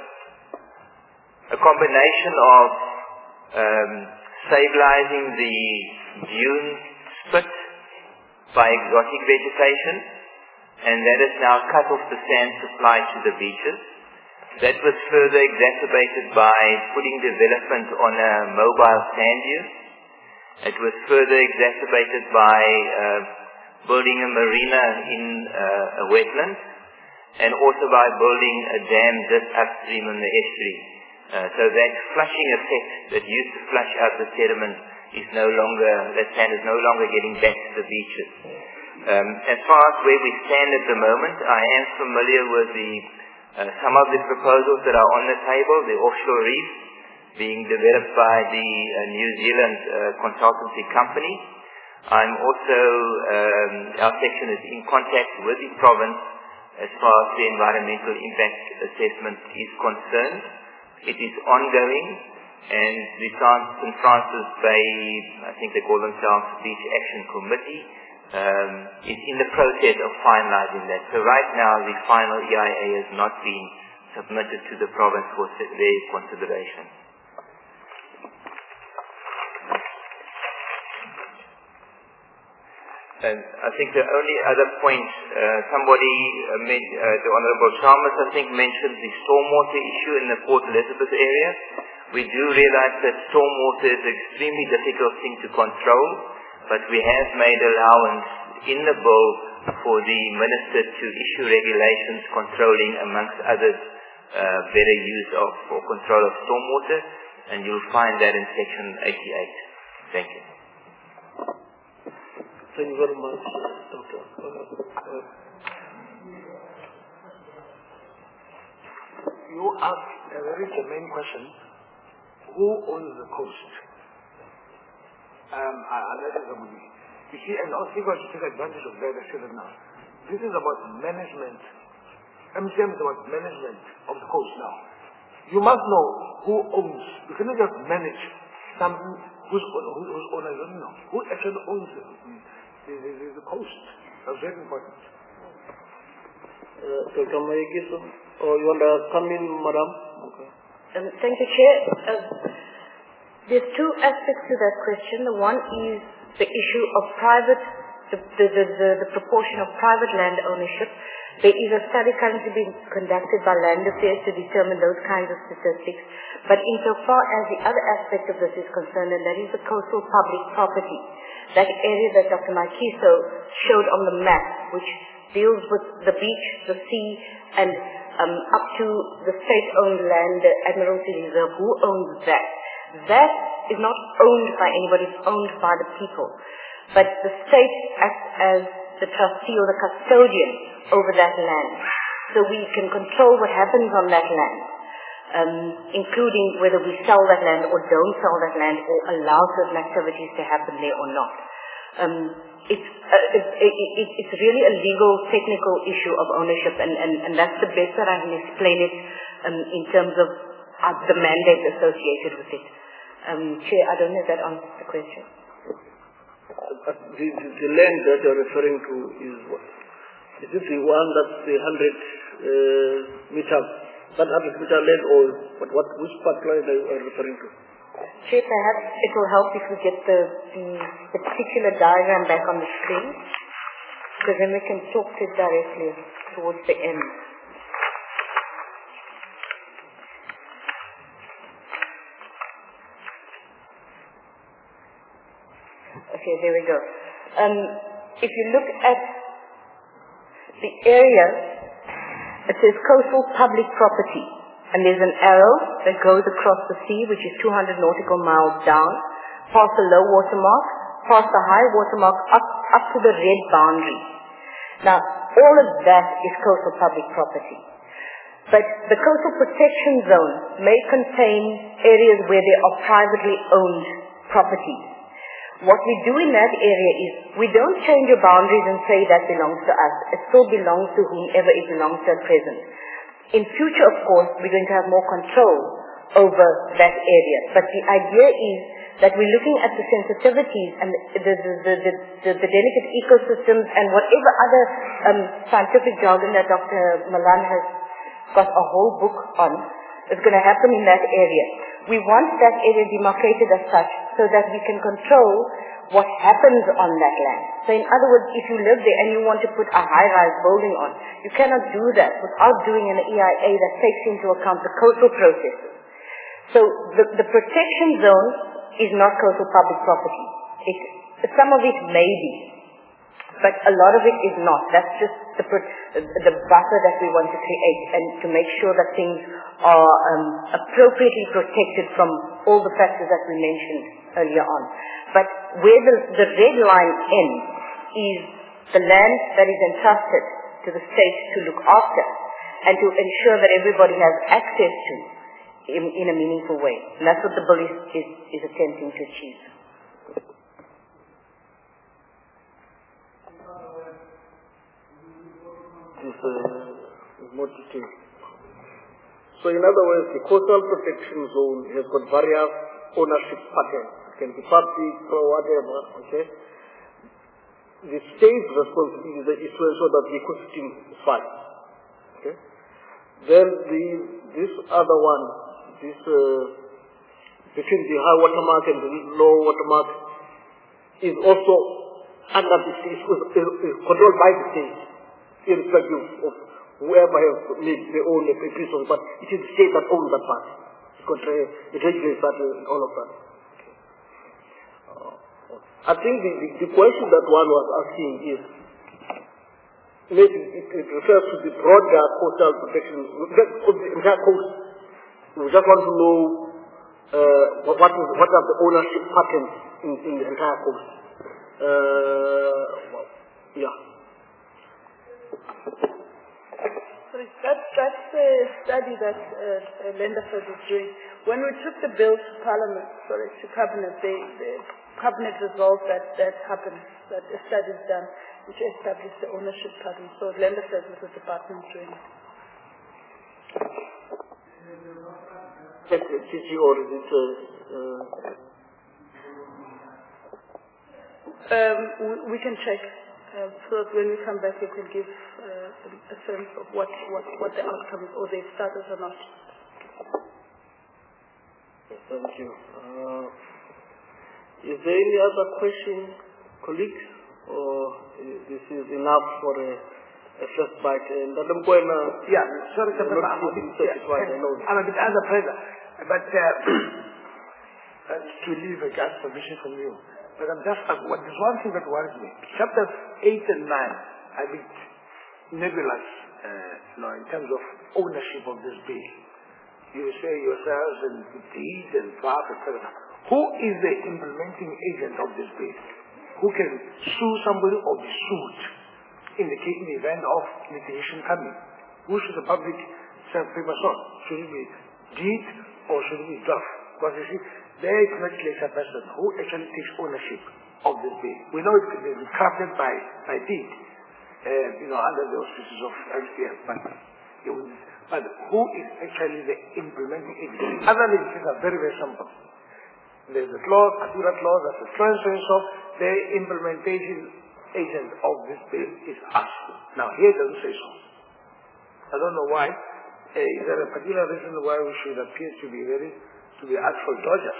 a combination of um, stabilizing the dune spit by exotic vegetation, and that has now cut off the sand supply to the beaches. That was further exacerbated by putting development on a mobile sand dune. It was further exacerbated by uh, building a marina in uh, a wetland, and also by building a dam just upstream in the estuary. Uh, so that flushing effect that used to flush out the sediment is no longer, that sand is no longer getting back to the beaches. Um, as far as where we stand at the moment, I am familiar with the uh, some of the proposals that are on the table, the offshore reefs being developed by the uh, New Zealand uh, consultancy company. I'm also, um, our section is in contact with the province as far as the environmental impact assessment is concerned. It is ongoing, and the Saint Francis Bay, I think they call themselves the Beach Action Committee, um, is in the process of finalizing that. So right now the final E I A has not been submitted to the province for their consideration. And I think the only other point, uh, somebody, uh, made, uh, the Honourable Chalmers, I think, mentioned the stormwater issue in the Port Elizabeth area. We do realize that stormwater is an extremely difficult thing to control, but we have made allowance in the bill for the minister to issue regulations controlling, amongst others, uh, better use of or control of stormwater, and you'll find that in section eighty-eight. Thank you. Thank you very much, Doctor. Uh, uh, you asked a very germane question. Who owns the coast? Um, I, I let it go with me. You see, and also people should take advantage of that, I said it now. This is about management. M C M is about management of the coast now. You must know who owns. You cannot just manage something whose, whose, whose owner you don't know. Who actually owns the, the, the, the coast? That's very important. Uh, Doctor Mayekiso, oh, you want to come in, Madam? Okay. Um, thank you, Chair. Uh, there's two aspects to that question. The one is the issue of private, the, the, the, the, the proportion of private land ownership. There is a study currently being conducted by Land Affairs to determine those kinds of statistics. But insofar as the other aspect of this is concerned, and that is the coastal public property, that area that Doctor Mayekiso showed on the map, which deals with the beach, the sea, and um, up to the state-owned land, the Admiralty Reserve. Who owns that? That is not owned by anybody, it's owned by the people. But the state acts as the trustee or the custodian over that land. So we can control what happens on that land, um, including whether we sell that land or don't sell that land or allow certain activities to happen there or not. Um, it's, uh, it, it, it, it's really a legal, technical issue of ownership, and, and, and that's the best that I can explain it um, in terms of uh, the mandate associated with it. Um, Chair, I don't know if that answers the question. Uh, the, the, the land that you're referring to is what? Is it the one that's the one hundred uh, meter, that one hundred meter land, or what, what, which particular land are you referring to? Chair, perhaps it will help if we get the, the particular diagram back on the screen, because then we can talk to it directly towards the end. Okay, there we go. Um, if you look at the area, it says coastal public property, and there's an arrow that goes across the sea, which is two hundred nautical miles down, past the low water mark, past the high water mark, up, up to the red boundary. Now, all of that is coastal public property. But the coastal protection zone may contain areas where there are privately owned properties. What we do in that area is we don't change your boundaries and say that belongs to us. It still belongs to whomever it belongs to at present. In future, of course, we're going to have more control over that area. But the idea is that we're looking at the sensitivities and the, the, the, the, the, the delicate ecosystems and whatever other um, scientific jargon that Doctor Malan has got a whole book on is going to happen in that area. We want that area demarcated as such so that we can control what happens on that land. So in other words, if you live there and you want to put a high-rise building on, you cannot do that without doing an E I A that takes into account the coastal processes. So the, the protection zone is not coastal public property. It, some of it may be, but a lot of it is not. That's just the, the buffer that we want to create and to make sure that things are um, appropriately protected from all the factors that we mentioned earlier on. But where the, the red line ends is the land that is entrusted to the state to look after and to ensure that everybody has access to in, in a meaningful way. And that's what the bill is, is, is attempting to achieve. Is, uh, is more detailed. So in other words, the coastal protection zone has got various ownership patterns. It can be public or whatever, okay? The state's responsibility is to ensure that the ecosystem is fine, okay? Then the, this other one, this, uh, between the high water mark and the low water mark is also under the state, is, is, is controlled by the state, irrespective of whoever has made their own application, but it is the state that owns that part. it regulates that and all of that. Uh, I think the, the, the question that one was asking is, maybe it, it refers to the broader coastal protection, the entire coast. We just want to know uh, what, what, is, what are the ownership patterns in, in the entire coast. Uh, well, yeah. So that, that's the study that uh, Lenderford is doing. When we took the bill to Parliament, sorry, to Cabinet, they, the Cabinet resolved that that happens, that a study is done, which established the ownership pattern. So Lenderford is the department doing it. Yes, T G or is it? Uh, um, we, we can check. Uh, so that when we come back, we can give uh, a sense of what, what, what the outcome is, or they've started or not. Thank you. Uh, is there any other question, colleagues, or this is enough for a, a first bite? And I'm going to... Yeah, sorry, I'm, I'm, a bit, yeah, I'm a bit under pressure, but uh, to leave a gas permission from you. But I'm just, uh, what, there's one thing that worries me. Chapters eight and nine are a bit nebulous, uh, you know, in terms of ownership of this bill. You say yourselves and deed and draft, et cetera. Who is the implementing agent of this bill? Who can sue somebody or be sued in the, case, in the event of litigation coming? Who should the public serve papers on? Should it be deed or should it be draft? Because you see, there is not clear a person who actually takes ownership of this bill. We know it can be crafted by, by deed, uh, you know, under the auspices of L C F, but, but who is actually the implementing agent? Other legislations are very, very simple. There's a clause, Akura clause, that's a transference of the implementation agent of this bill is us. Now, here it doesn't say so. I don't know why. Uh, is there a particular reason why we should appear to be very to be artful dodgers?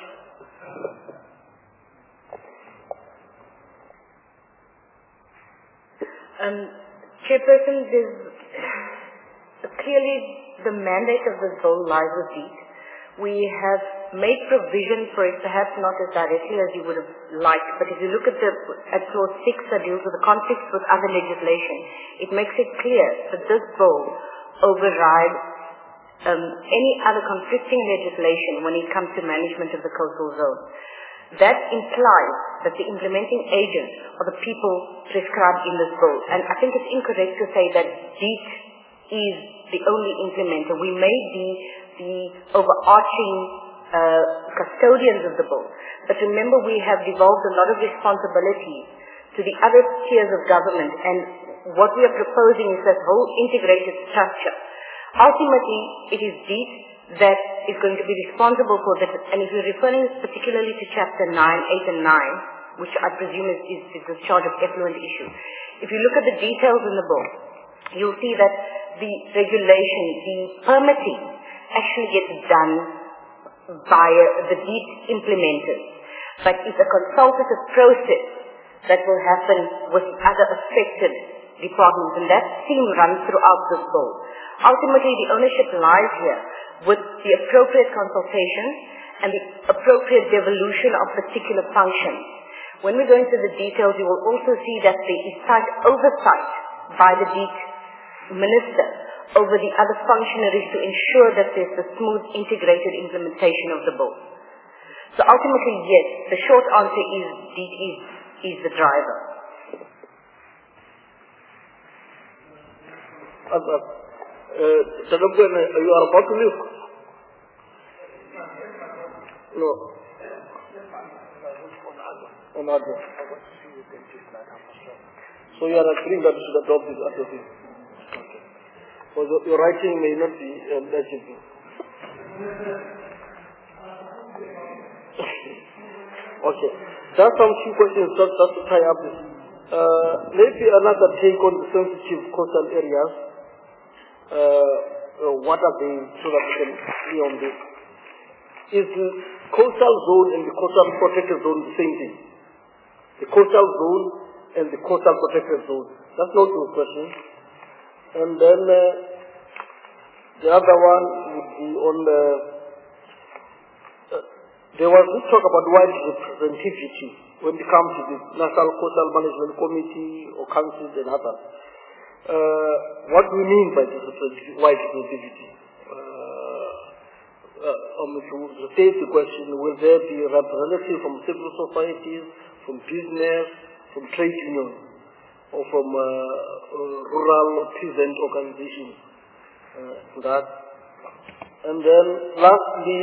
Um, Chairperson, there's clearly the mandate of this bill lies with DEET. We have made provision for it, perhaps not as directly as you would have liked, but if you look at the at clause six that deals with the conflicts with other legislation, it makes it clear that this bill overrides Um, any other conflicting legislation when it comes to management of the coastal zone. That implies that the implementing agents are the people prescribed in this bill. And I think it's incorrect to say that DEET is the only implementer. We may be the overarching uh, custodians of the bill. But remember, we have devolved a lot of responsibilities to the other tiers of government. And what we are proposing is that whole integrated structure. Ultimately, it is DEET that is going to be responsible for that. And if you're referring particularly to Chapter nine, eight and nine, which I presume is, is, is the charge of effluent issue, if you look at the details in the bill, you'll see that the regulation, the permitting, actually gets done by the DEET implementers. But it's a consultative process that will happen with other affected departments, and that theme runs throughout this bill. Ultimately, the ownership lies here with the appropriate consultation and the appropriate devolution of particular functions. When we go into the details, you will also see that there is tight oversight by the DEET minister over the other functionaries to ensure that there's a smooth, integrated implementation of the bill. So ultimately, yes, the short answer is DEET is, is the driver. Uh, you are about to leave? No. On other. So you are agreeing that you should adopt this other thing? Okay. So your writing may not be um, legible. Okay. There are some few questions just, just to tie up this. Uh, maybe another take on the sensitive coastal areas. Uh, uh, what are they, so that we can see on this? Is the coastal zone and the coastal protected zone the same thing? The coastal zone and the coastal protected zone. That's not your question. And then uh, the other one would be on the there was this talk about wide representativity when it comes to the National Coastal Management Committee or councils and others. Uh, what do we mean by this wide representativity? Uh, uh, um, to state the question, will there be representatives from civil societies, from business, from trade unions, or from uh, uh, rural peasant organizations? Uh, that. And then lastly,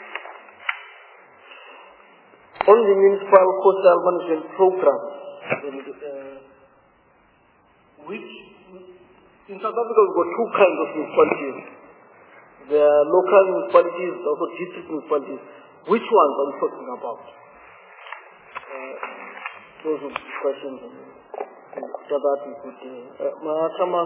on the municipal coastal management program, uh, which in South Africa we've got two kinds of municipalities. There are local municipalities, also district municipalities. Which ones are we talking about? Uh, those are the questions. So that we could. Uh, Mahatma.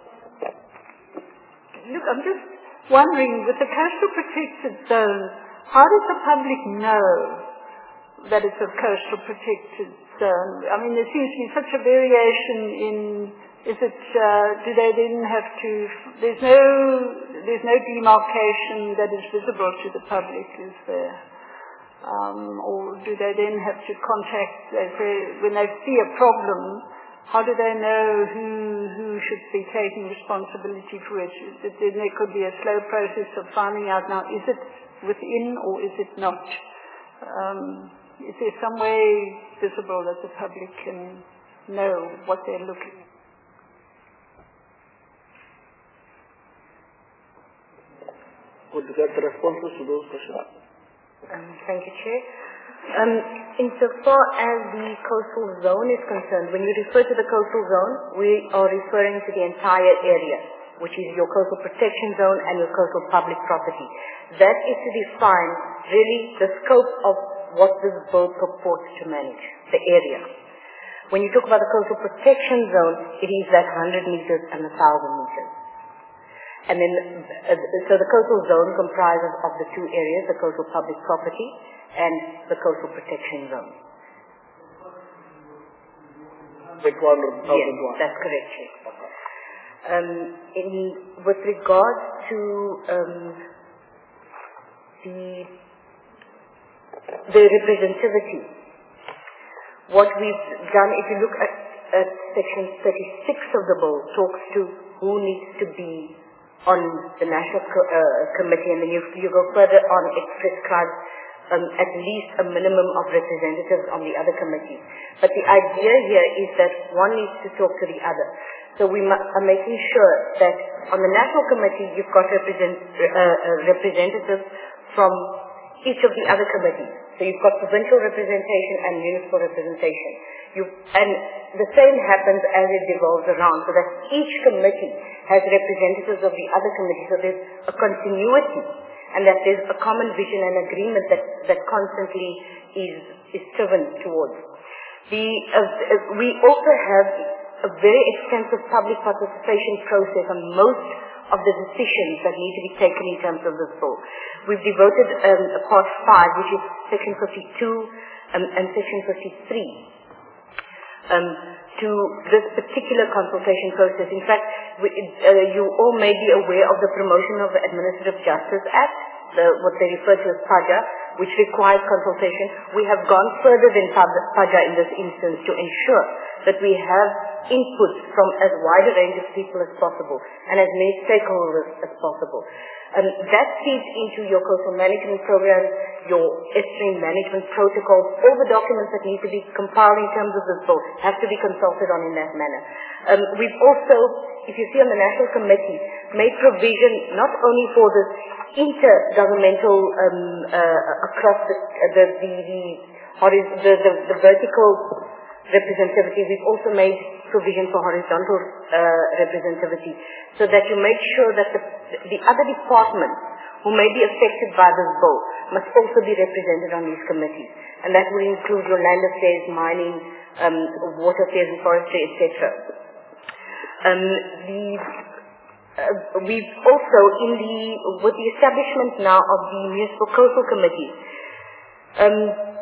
Look, I'm just wondering, with the coastal protected zone, how does the public know that it's a coastal protected zone? I mean, there seems to be such a variation in, is it, uh, do they then have to, there's no, there's no demarcation that is visible to the public, is there? Um, or do they then have to contact, they say, when they see a problem, how do they know who, who should be taking responsibility for it? Then there could be a slow process of finding out now, is it within or is it not? Um, is there some way visible that the public can know what they're looking at? Would you get the responses to those questions? Um, thank you, Chair. Um, insofar as the coastal zone is concerned, when we refer to the coastal zone, we are referring to the entire area, which is your coastal protection zone and your coastal public property. That is to define really the scope of what this bill purports to manage, the area. When you talk about the coastal protection zone, it is that one hundred meters and one thousand meters. And then, uh, so the coastal zone comprises of the two areas, the coastal public property and the coastal protection zone. Like one hundred thousand. Yes, that's correct, Chief. Um, in, with regard to um, the, the representativity, what we've done, if you look at, at section thirty-six of the bill, talks to who needs to be on the National co- uh, Committee, and then you, you go further on, it prescribes um, at least a minimum of representatives on the other committees. But the idea here is that one needs to talk to the other. So we mu- are making sure that on the National Committee you've got represent, uh, uh, representatives from each of the other committees. So you've got provincial representation and municipal representation. You, and the same happens as it devolves around, so that each committee has representatives of the other committee, so there's a continuity, and that there's a common vision and agreement that, that constantly is, is driven towards. The, uh, we also have a very extensive public participation process on most of the decisions that need to be taken in terms of this bill. We've devoted um, a part five, which is section fifty-two um, and section fifty-three, um, to this particular consultation process. In fact, we, uh, you all may be aware of the Promotion of Administrative Justice Act, the, what they refer to as PAJA, which requires consultation. We have gone further than PAJA in this instance to ensure that we have input from as wide a range of people as possible and as many stakeholders as possible. Um, that feeds into your coastal management program, your estuary management protocols. All the documents that need to be compiled in terms of this bill have to be consulted on in that manner. Um, we've also, if you see on the National Committee, made provision not only for this intergovernmental um, uh, across the the the, the, the, the, the vertical representativity, we've also made provision for horizontal uh, representativity, so that you make sure that the, the other departments who may be affected by this bill must also be represented on these committees. And that will include your land affairs, mining, um, water affairs and forestry, et cetera. Um, the, uh, we've also, in the, with the establishment now of the Municipal Coastal Committees, um,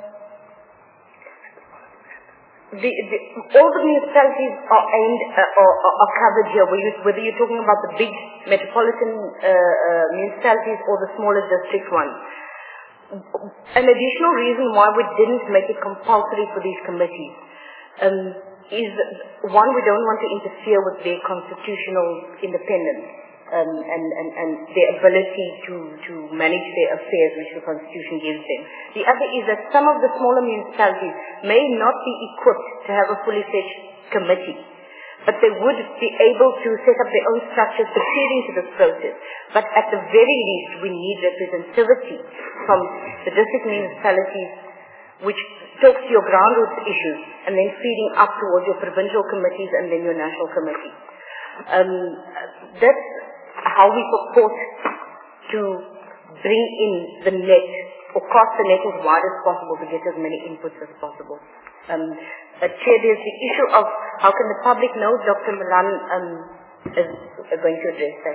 The, the, all the municipalities are aimed, uh, are, are covered here, whether, you, whether you're talking about the big metropolitan uh, uh, municipalities or the smaller district ones. an additional reason why we didn't make it compulsory for these committees um, is, one, we don't want to interfere with their constitutional independence um, and, and, and their ability to, to manage their affairs, which the Constitution gives them. The other is that some of the smaller municipalities may not be equipped to have a fully fledged committee, but they would be able to set up their own structures to feed into this process. But at the very least, we need representativity from the district municipalities, which talks to your groundroots issues, and then feeding up towards your provincial committees and then your national committee. Um, that's how we purport to bring in the net, or cast the net as wide as possible to get as many inputs as possible. Um, uh, Chair, there's the issue of how can the public know. Doctor Malan um, is uh, going to address that.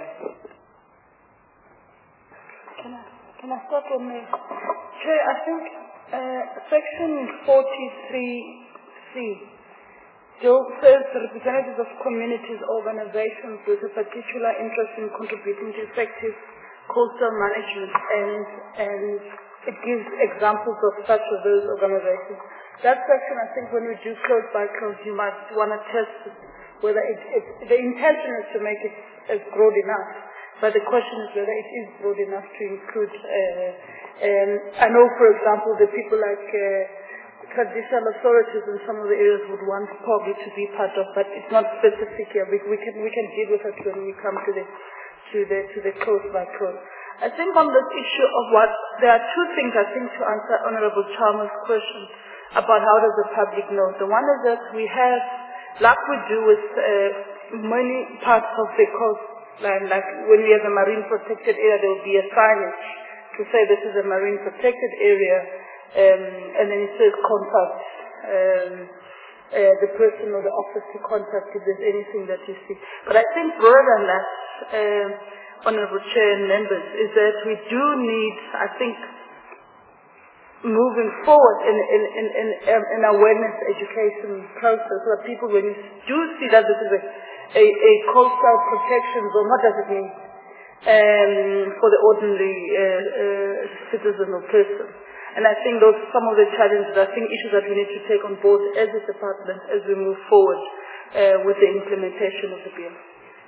Can I, can I start on the Chair? I think uh, Section forty-three C still says the representatives of communities, organizations with a particular interest in contributing to effective coastal management, and and it gives examples of such of those organizations. That section, I think, when we do close by close, you might want to test whether it, it, the intention is to make it as broad enough, but the question is whether it is broad enough to include. Uh, um, I know, for example, the people like uh, traditional authorities in some of the areas would want probably to be part of, but it's not specific here. We, we can we can deal with it when we come to the to the to the close by close. I think on this issue of what there are two things I think to answer Honourable Chalmers' question about how does the public know. The one is that we have, like we do with uh, many parts of the coastline, like when we have a marine protected area, there will be a signage to say this is a marine protected area, um, and then it says contact um, uh, the person or the office to contact if there's anything that you see. But I think broader than that, uh, Honourable Chair and members, is that we do need, I think, moving forward in in in in, um, in awareness education process, so that people, when you do see that this is a a, a coastal protection zone, what does it mean um, for the ordinary uh, uh, citizen or person? And I think those are some of the challenges, I think issues that we need to take on board as a department as we move forward uh, with the implementation of the bill.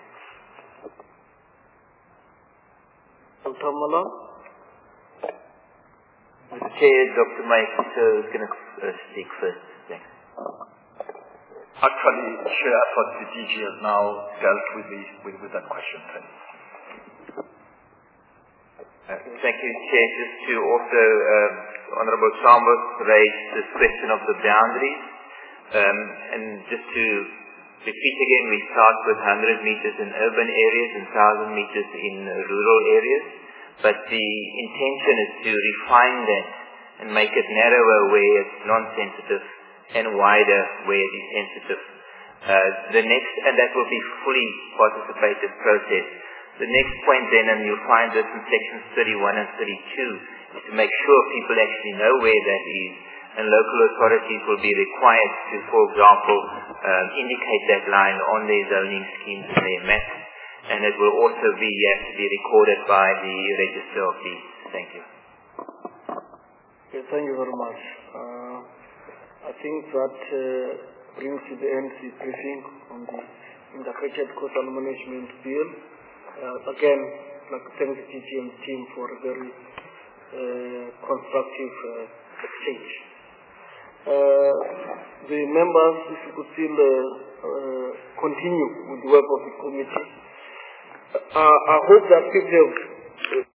Doctor Malan? Mister Chair, Doctor Mike is going to uh, speak first. Thanks. Actually, Chair, I thought the D G has now dealt with, the, with, with that question. Thanks. Uh, thank you, Chair. Just to also, um, Honourable Chambers raised this question of the boundaries. Um, and just to repeat again, we start with one hundred meters in urban areas and one thousand meters in rural areas. But the intention is to refine that and make it narrower where it's non-sensitive and wider where it is sensitive. Uh, the next, and that will be fully participative process. The next point then, and you'll find this in sections thirty-one and thirty-two, is to make sure people actually know where that is, and local authorities will be required to, for example, um, indicate that line on their zoning schemes and their maps, and it will also be have to be recorded by the Register of Deeds. Thank you. Okay, thank you very much. Uh, I think that uh, brings to the end the briefing on the Integrated Coastal Management Bill. Uh, again, I'd like to thank the D G M team for a very uh, constructive uh, exchange. Uh, the members, if you could still uh, uh, continue with the work of the committee. Uh, I hope that people have